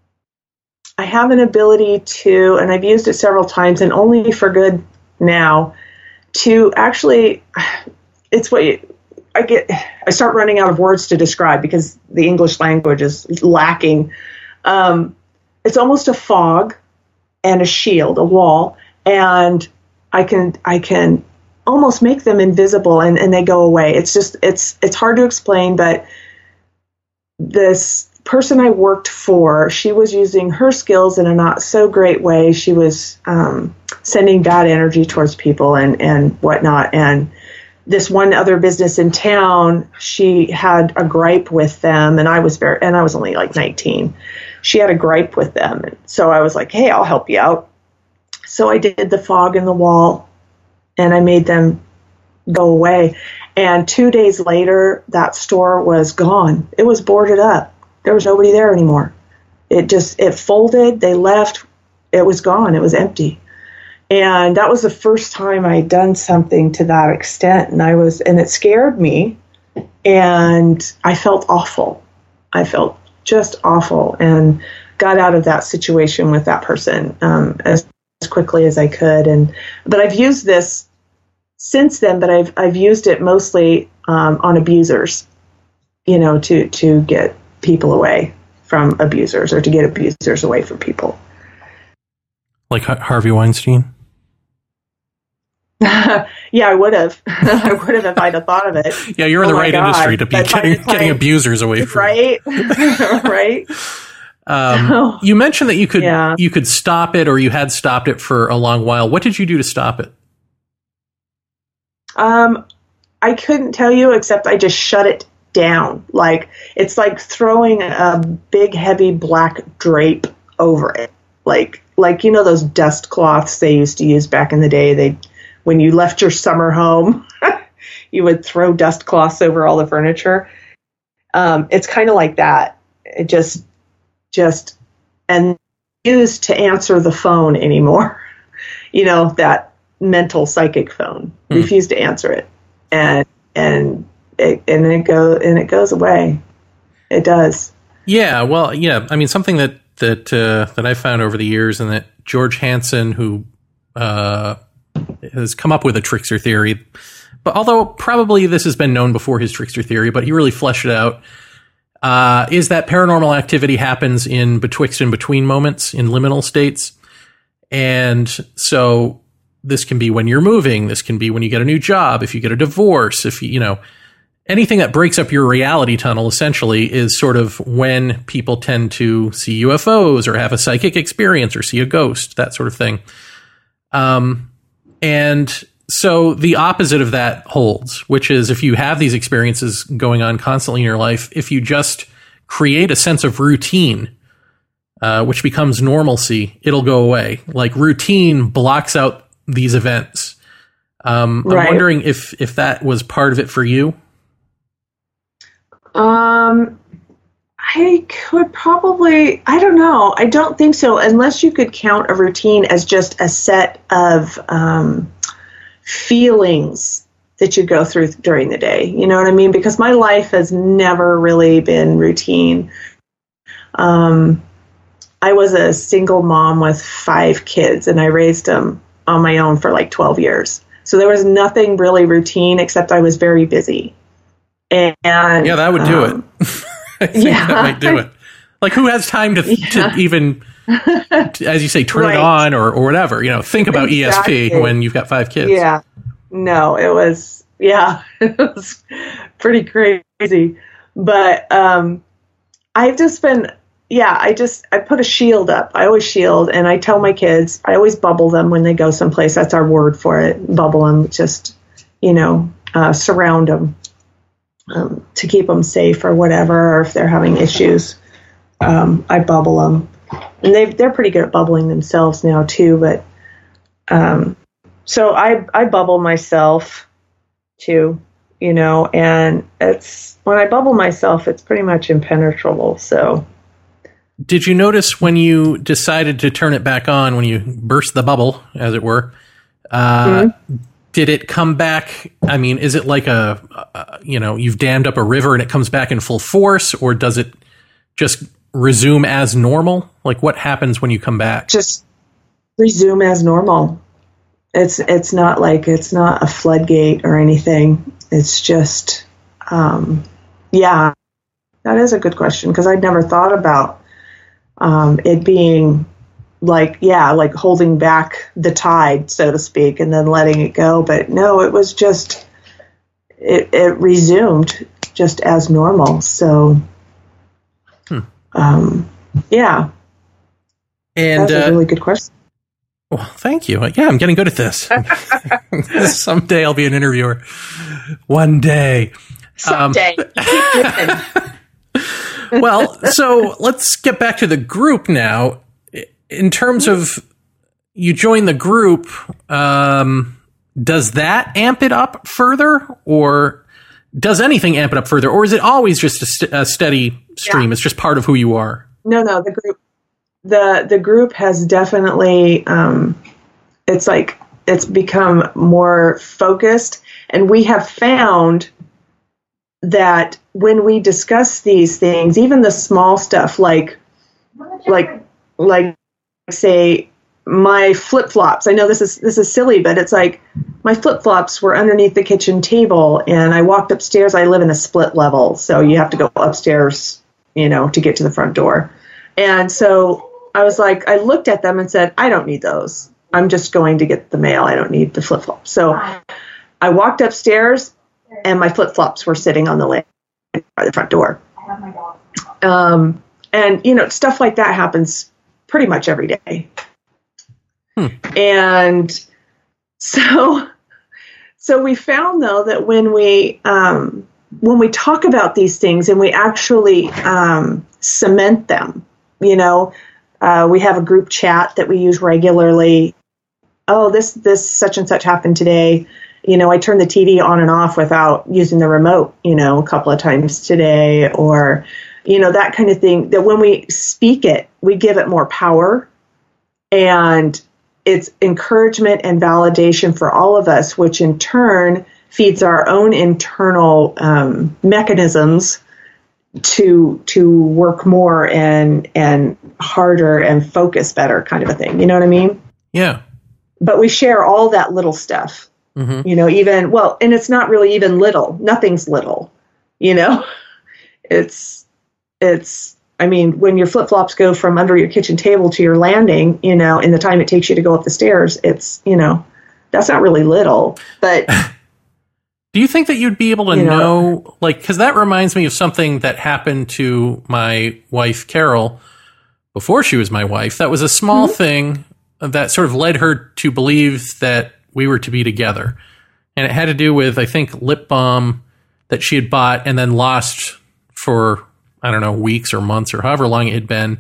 I have an ability to, and I've used it several times and only for good now, to actually, it's what you, I get, I start running out of words to describe because the English language is lacking. Um, it's almost a fog and a shield, a wall, and I can, I can almost make them invisible and, and they go away. It's just, it's, it's hard to explain, but this person I worked for, she was using her skills in a not so great way. She was um, sending bad energy towards people and, and whatnot. And this one other business in town, she had a gripe with them, and I was very, and I was only like nineteen. She had a gripe with them. And so I was like, hey, I'll help you out. So I did the fog in the wall, and I made them go away. And two days later, that store was gone. It was boarded up. There was nobody there anymore. It just, it folded. They left. It was gone. It was empty. And that was the first time I'd done something to that extent. And I was, and it scared me. And I felt awful. I felt just awful, and got out of that situation with that person um, as, as quickly as I could. And, but I've used this since then, but I've, I've used it mostly um, on abusers, you know, to, to get people away from abusers, or to get abusers away from people. Like Harvey Weinstein? Yeah, I would have. I would have if I'd have thought of it. Yeah, you're in oh the right God. industry to be That's getting, like, getting abusers away from right, right. Um, so, you mentioned that you could yeah. you could stop it, or you had stopped it for a long while. What did you do to stop it? Um, I couldn't tell you, except I just shut it down. Like, it's like throwing a big, heavy black drape over it. Like, like you know those dust cloths they used to use back in the day. They When you left your summer home, you would throw dust cloths over all the furniture. Um, it's kind of like that. It just, just, and used to answer the phone anymore. You know, that mental psychic phone. Mm. Refuse to answer it, and and it and it go and it goes away. It does. Yeah. Well, yeah. I mean, something that that uh, that I found over the years, and that George Hansen, who uh, has come up with a trickster theory, but although probably this has been known before his trickster theory, but he really fleshed it out, uh, is that paranormal activity happens in betwixt and between moments, in liminal states. And so this can be when you're moving, this can be when you get a new job, if you get a divorce, if you, you know, anything that breaks up your reality tunnel essentially is sort of when people tend to see U F Os or have a psychic experience or see a ghost, that sort of thing. Um, And so the opposite of that holds, which is if you have these experiences going on constantly in your life, if you just create a sense of routine, uh, which becomes normalcy, it'll go away. Like, routine blocks out these events. Um, right. I'm wondering if, if that was part of it for you. Um, I could probably, I don't know. I don't think so, unless you could count a routine as just a set of um, feelings that you go through during the day. You know what I mean? Because my life has never really been routine. Um, I was a single mom with five kids, and I raised them on my own for like twelve years. So there was nothing really routine, except I was very busy. And yeah, that would do um, it. I think yeah. that might do it. Like, who has time to, yeah. to even, to, as you say, turn right. it on or, or whatever, you know, think about exactly. E S P when you've got five kids. Yeah. No, it was, yeah, it was pretty crazy. But um, I've just been, yeah, I just, I put a shield up. I always shield, and I tell my kids, I always bubble them when they go someplace. That's our word for it. Bubble them, just, you know, uh, surround them. Um, to keep them safe or whatever, or if they're having issues, um, I bubble them. And they they're pretty good at bubbling themselves now too. But um, so I I bubble myself too, you know. And it's when I bubble myself, it's pretty much impenetrable. So, did you notice when you decided to turn it back on, when you burst the bubble, as it were? Uh, mm-hmm. Did it come back? I mean, is it like a, a, you know, you've dammed up a river and it comes back in full force, or does it just resume as normal? Like, what happens when you come back? Just resume as normal. It's it's not like it's not a floodgate or anything. It's just, um, yeah, that is a good question, because I'd never thought about um, it being like, yeah, like holding back the tide, so to speak, and then letting it go. But no, it was just, it, it resumed just as normal. So, hmm. um, yeah. And that's a uh, really good question. Well, thank you. Yeah, I'm getting good at this. Someday I'll be an interviewer. One day. Someday. Um, well, so let's get back to the group now. In terms of you join the group, um, does that amp it up further, or does anything amp it up further, or is it always just a, st- a steady stream? Yeah. It's just part of who you are. No, no, the group, the the group has definitely, um, it's like it's become more focused, and we have found that when we discuss these things, even the small stuff, like, like, like. say my flip-flops. I know this is this is silly, but it's like my flip-flops were underneath the kitchen table, and I walked upstairs. I live in a split level, so you have to go upstairs, you know, to get to the front door. And so I was like, I looked at them and said, I don't need those. I'm just going to get the mail. I don't need the flip-flops. So I walked upstairs, and my flip-flops were sitting on the landing by the front door. Um, and, you know, stuff like that happens pretty much every day. Hmm. And so, so we found though that when we, um, when we talk about these things and we actually, um, cement them, you know, uh, we have a group chat that we use regularly. Oh, this, this such and such happened today. You know, I turned the T V on and off without using the remote, you know, a couple of times today, or, you know, that kind of thing, that when we speak it, we give it more power, and it's encouragement and validation for all of us, which in turn feeds our own internal um, mechanisms to to work more and and harder and focus better, kind of a thing. You know what I mean? Yeah. But we share all that little stuff, mm-hmm. you know, even, well, and it's not really even little. Nothing's little, you know, it's, It's, I mean, when your flip-flops go from under your kitchen table to your landing, you know, in the time it takes you to go up the stairs, it's, you know, that's not really little. But do you think that you'd be able to you know, know, like, because that reminds me of something that happened to my wife, Carol, before she was my wife. That was a small mm-hmm. thing that sort of led her to believe that we were to be together. And it had to do with, I think, lip balm that she had bought and then lost for, I don't know, weeks or months or however long it had been.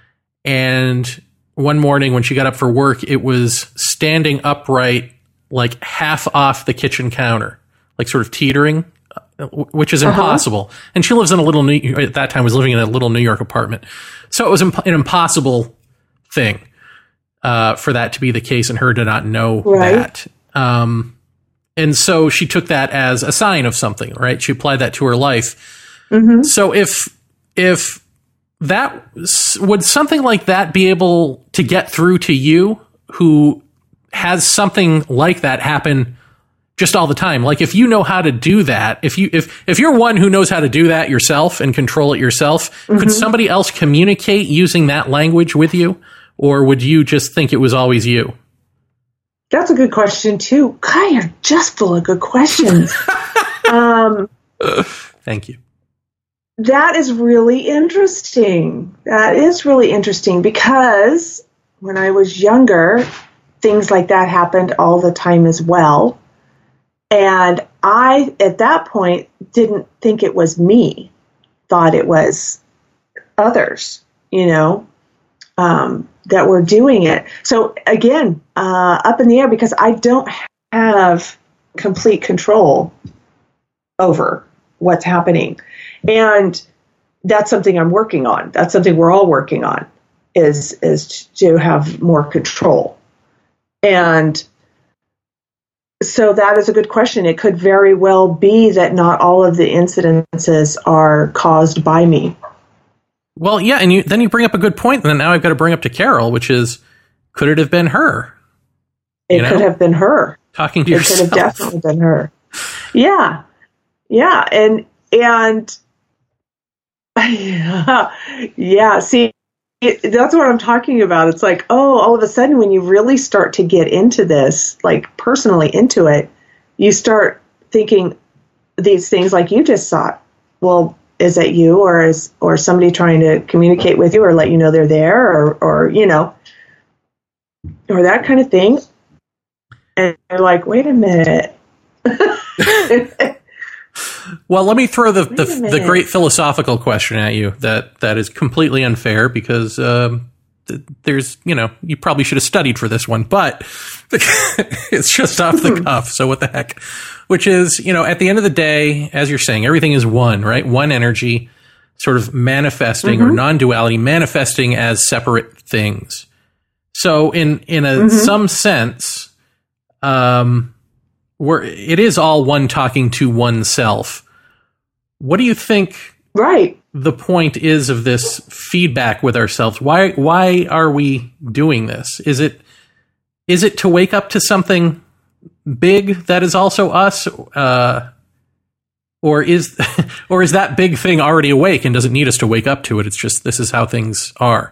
And one morning when she got up for work, it was standing upright, like half off the kitchen counter, like sort of teetering, which is impossible. Uh-huh. And she lives in a little, New, at that time was living in a little New York apartment. So it was imp- an impossible thing uh, for that to be the case and her to not know right. that. Um, and so she took that as a sign of something, right? She applied that to her life. Mm-hmm. So if, If that, would something like that be able to get through to you who has something like that happen just all the time? Like if you know how to do that, if you, if, if you're one who knows how to do that yourself and control it yourself, mm-hmm. could somebody else communicate using that language with you? Or would you just think it was always you? That's a good question too. God, you're just full of good questions. um, Thank you. That is really interesting. That is really interesting because when I was younger, things like that happened all the time as well. And I, at that point, didn't think it was me, thought it was others, you know, um, that were doing it. So again, uh, up in the air because I don't have complete control over what's happening. And that's something I'm working on. That's something we're all working on, is is to have more control. And so that is a good question. It could very well be that not all of the incidences are caused by me. Well, yeah, and you, then you bring up a good point, and then now I've got to bring up to Carol, which is, could it have been her? It you could know? have been her. Talking to it yourself. It could have definitely been her. Yeah. Yeah. And, and, yeah, yeah. See, it, that's what I'm talking about. It's like, oh, all of a sudden when you really start to get into this, like personally into it, you start thinking these things like you just thought. Well, is it you, or is or somebody trying to communicate with you or let you know they're there, or or you know, or that kind of thing. And you're like, wait a minute. Well, let me throw the, the the great philosophical question at you that, that is completely unfair because um, th- there's, you know, you probably should have studied for this one, but it's just off the cuff. So what the heck? Which is, you know, at the end of the day, as you're saying, everything is one, right? One energy sort of manifesting mm-hmm. or non-duality manifesting as separate things. So in, in a mm-hmm. some sense, um, where it is all one talking to oneself. What do you think right. the point is of this feedback with ourselves? Why why are we doing this? Is it is it to wake up to something big that is also us? Uh, or is or is that big thing already awake and doesn't need us to wake up to it? It's just this is how things are.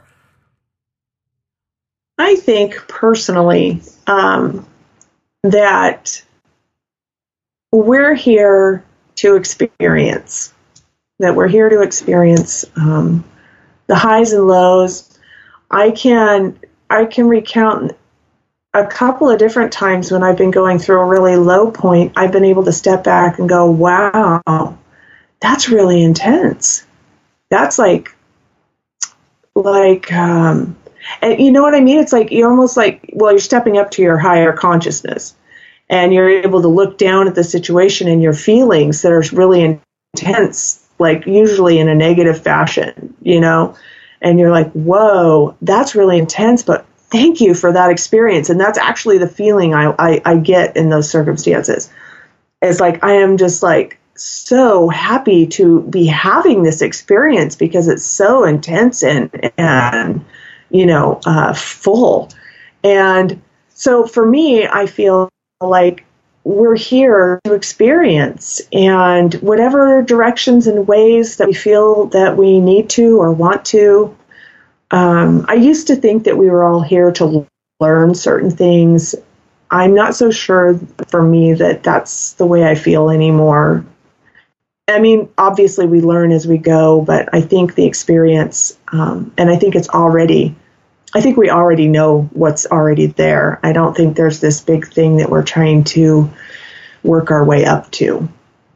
I think personally um, that we're here to experience, that we're here to experience um, the highs and lows. I can I can recount a couple of different times when I've been going through a really low point, I've been able to step back and go, wow, that's really intense. That's like, like, um, and you know what I mean? It's like, you're almost like, well, you're stepping up to your higher consciousness. And you're able to look down at the situation and your feelings that are really intense, like usually in a negative fashion, you know, and you're like, whoa, that's really intense, but thank you for that experience. And that's actually the feeling I, I, I get in those circumstances. It's like, I am just like so happy to be having this experience because it's so intense and, and you know, uh, full. And so for me, I feel like we're here to experience, and whatever directions and ways that we feel that we need to or want to. Um, I used to think that we were all here to learn certain things. I'm not so sure for me that that's the way I feel anymore. I mean, obviously we learn as we go, but I think the experience, um, and I think it's already I think we already know what's already there. I don't think there's this big thing that we're trying to work our way up to.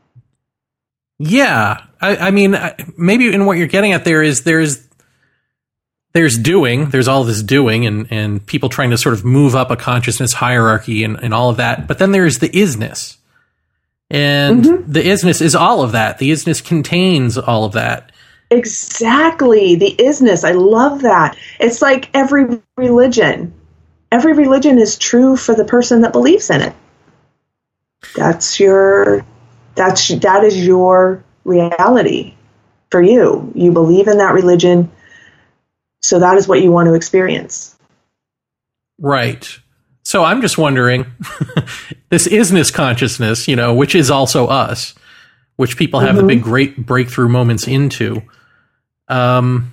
Yeah. I, I mean, maybe in what you're getting at there is there's there's doing, there's all this doing and, and people trying to sort of move up a consciousness hierarchy and, and all of that. But then there's the isness. And mm-hmm. the isness is all of that. The isness contains all of that. Exactly. The isness. I love that. It's like every religion. Every religion is true for the person that believes in it. That's your, that's, that is your reality for you. You believe in that religion. So that is what you want to experience. Right. So I'm just wondering, this isness consciousness, you know, which is also us, which people have mm-hmm. the big great breakthrough moments into. Um,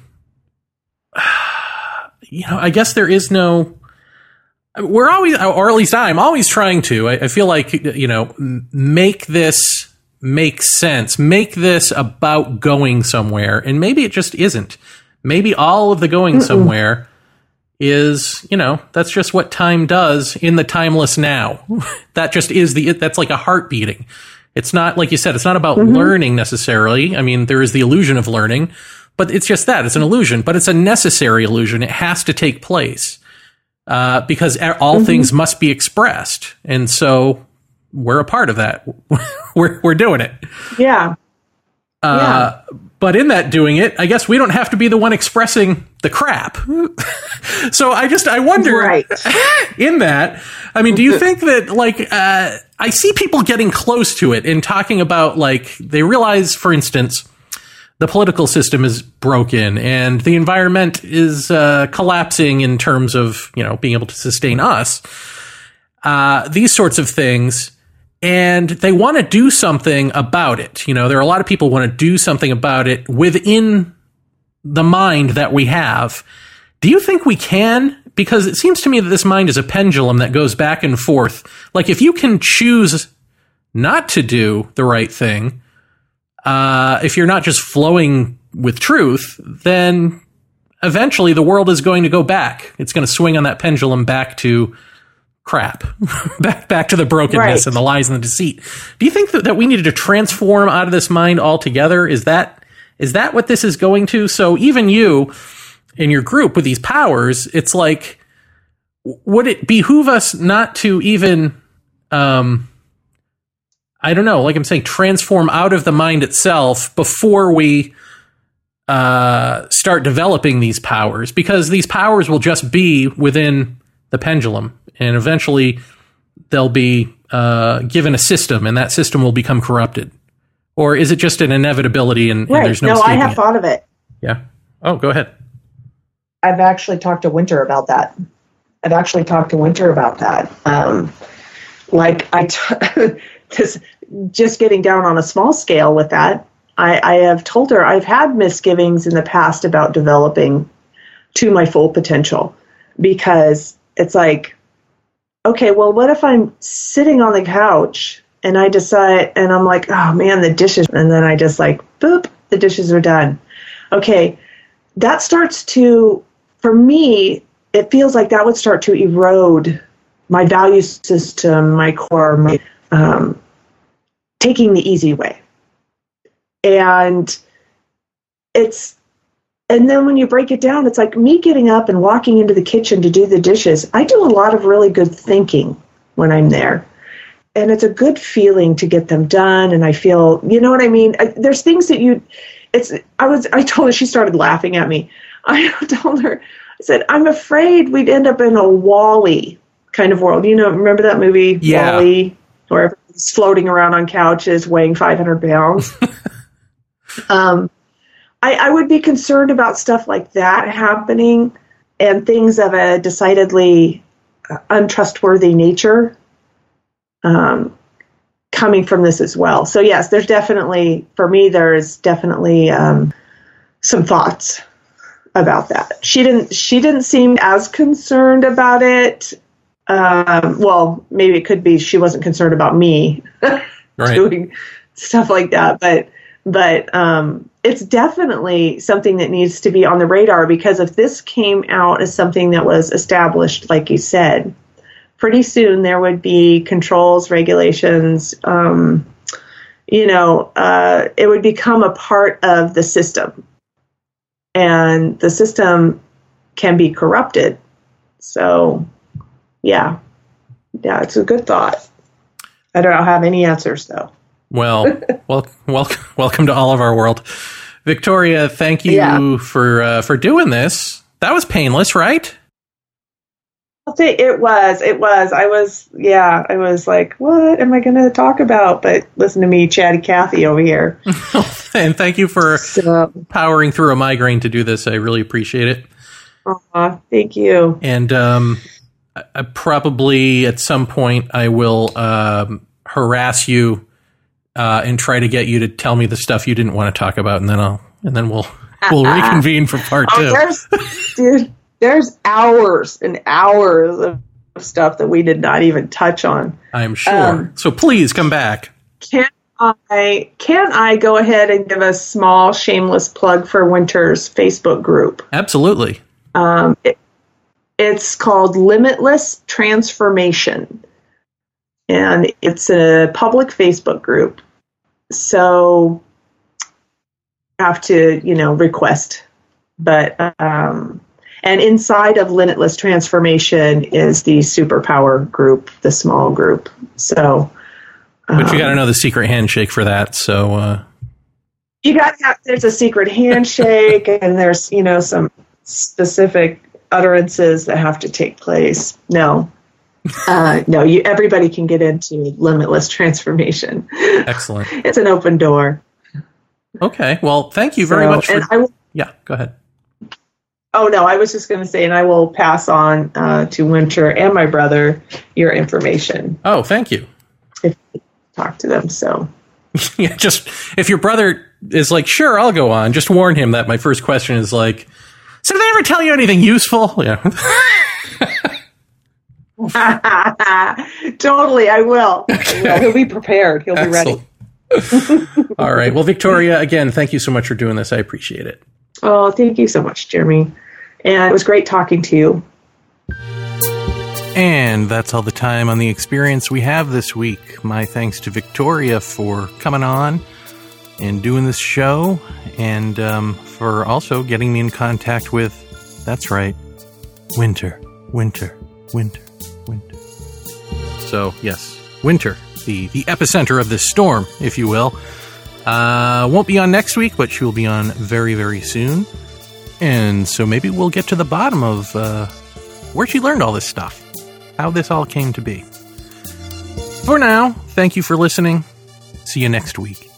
you know, I guess there is no, we're always, or at least I'm always trying to, I, I feel like, you know, make this make sense, make this about going somewhere. And maybe it just isn't. Maybe all of the going Mm-mm. somewhere is, you know, that's just what time does in the timeless now. That just is the, that's like a heart beating. It's not, like you said, it's not about mm-hmm. learning necessarily. I mean, there is the illusion of learning, but it's just that. It's an illusion, but it's a necessary illusion. It has to take place uh, because all mm-hmm. things must be expressed. And so we're a part of that. we're we're doing it. Yeah. Uh, yeah. But in that doing it, I guess we don't have to be the one expressing the crap. So I just, I wonder, right. in that, I mean, do you think that, like, uh, I see people getting close to it and talking about, like, they realize, for instance, the political system is broken and the environment is uh, collapsing in terms of, you know, being able to sustain us. Uh, these sorts of things. And they want to do something about it. You know, there are a lot of people who want to do something about it within the mind that we have. Do you think we can? Because it seems to me that this mind is a pendulum that goes back and forth. Like, if you can choose not to do the right thing, uh, if you're not just flowing with truth, then eventually the world is going to go back. It's going to swing on that pendulum back to crap, back back to the brokenness right. and the lies and the deceit. Do you think that, that we needed to transform out of this mind altogether? Is that is that what this is going to? So even you in your group with these powers, it's like, would it behoove us not to even, um, I don't know, like I'm saying, transform out of the mind itself before we uh, start developing these powers? Because these powers will just be within the pendulum, and eventually they'll be uh, given a system, and that system will become corrupted. Or is it just an inevitability and, right. and there's no No, I have it? thought of it. Yeah. Oh, go ahead. I've actually talked to Winter about that. I've actually talked to Winter about that. Um, like, I t- just, just getting down on a small scale with that, I, I have told her I've had misgivings in the past about developing to my full potential, because it's like, okay, well, what if I'm sitting on the couch and I decide, and I'm like, oh man, the dishes, and then I just like, boop, the dishes are done. Okay, that starts to, for me, it feels like that would start to erode my value system, my core, my um, taking the easy way. And it's, and then when you break it down, it's like me getting up and walking into the kitchen to do the dishes. I do a lot of really good thinking when I'm there. And it's a good feeling to get them done. And I feel, you know what I mean? I, there's things that you, it's, I was, I told her, she started laughing at me. I told her, I said, I'm afraid we'd end up in a WALL-E kind of world. You know, remember that movie, yeah. WALL-E, where everybody's floating around on couches weighing five hundred pounds? um, I, I would be concerned about stuff like that happening, and things of a decidedly untrustworthy nature um, coming from this as well. So yes, there's definitely, for me, there's definitely um, some thoughts about that. She didn't, she didn't seem as concerned about it. Um, well, maybe it could be she wasn't concerned about me right. doing stuff like that, but, but um, it's definitely something that needs to be on the radar, because if this came out as something that was established, like you said, pretty soon there would be controls, regulations, um, you know, uh, it would become a part of the system. And the system can be corrupted. So, yeah. Yeah, it's a good thought. I don't have any answers, though. Well, well, well, welcome to all of our world. Victoria, thank you yeah. for uh, for doing this. That was painless, right? I'll say it was. It was. I was, yeah, I was like, what am I going to talk about? But listen to me, chatty Cathy over here. And thank you for so, powering through a migraine to do this. I really appreciate it. Uh, thank you. And um, I, I probably at some point I will um, harass you uh, and try to get you to tell me the stuff you didn't want to talk about, and then I'll and then we'll we'll reconvene for part oh, two. There's, dude, there's hours and hours of stuff that we did not even touch on. I'm sure. Um, so please come back. Can I can I go ahead and give a small shameless plug for Winter's Facebook group? Absolutely. Um, it, it's called Limitless Transformation, and it's a public Facebook group. So you have to, you know, request, but um, and inside of Limitless Transformation is the superpower group, the small group. So, but you um, got to know the secret handshake for that. So uh, you got to have, there's a secret handshake, and there's, you know, some specific utterances that have to take place. No, uh, no, you, everybody can get into Limitless Transformation. Excellent. It's an open door. Okay. Well, thank you very So, much. For, and I will, yeah, go ahead. oh, no, I was just going to say, and I will pass on uh, to Winter and my brother your information. Oh, thank you. If you talk to them. So, Yeah, just if your brother is like, sure, I'll go on, just warn him that my first question is like, So did they ever tell you anything useful? Yeah. Totally, I will. Yeah, he'll be prepared. He'll be ready. All right. Well, Victoria, again, thank you so much for doing this. I appreciate it. Oh, thank you so much, Jeremy. And it was great talking to you. And that's all the time on the experience we have this week. My thanks to Victoria for coming on and doing this show, and um, for also getting me in contact with, that's right, Winter, Winter, Winter, Winter. So, yes, Winter, the, the epicenter of this storm, if you will. Uh, won't be on next week, but she will be on very, very soon. And so maybe we'll get to the bottom of uh, where she learned all this stuff, how this all came to be. For now, thank you for listening. See you next week.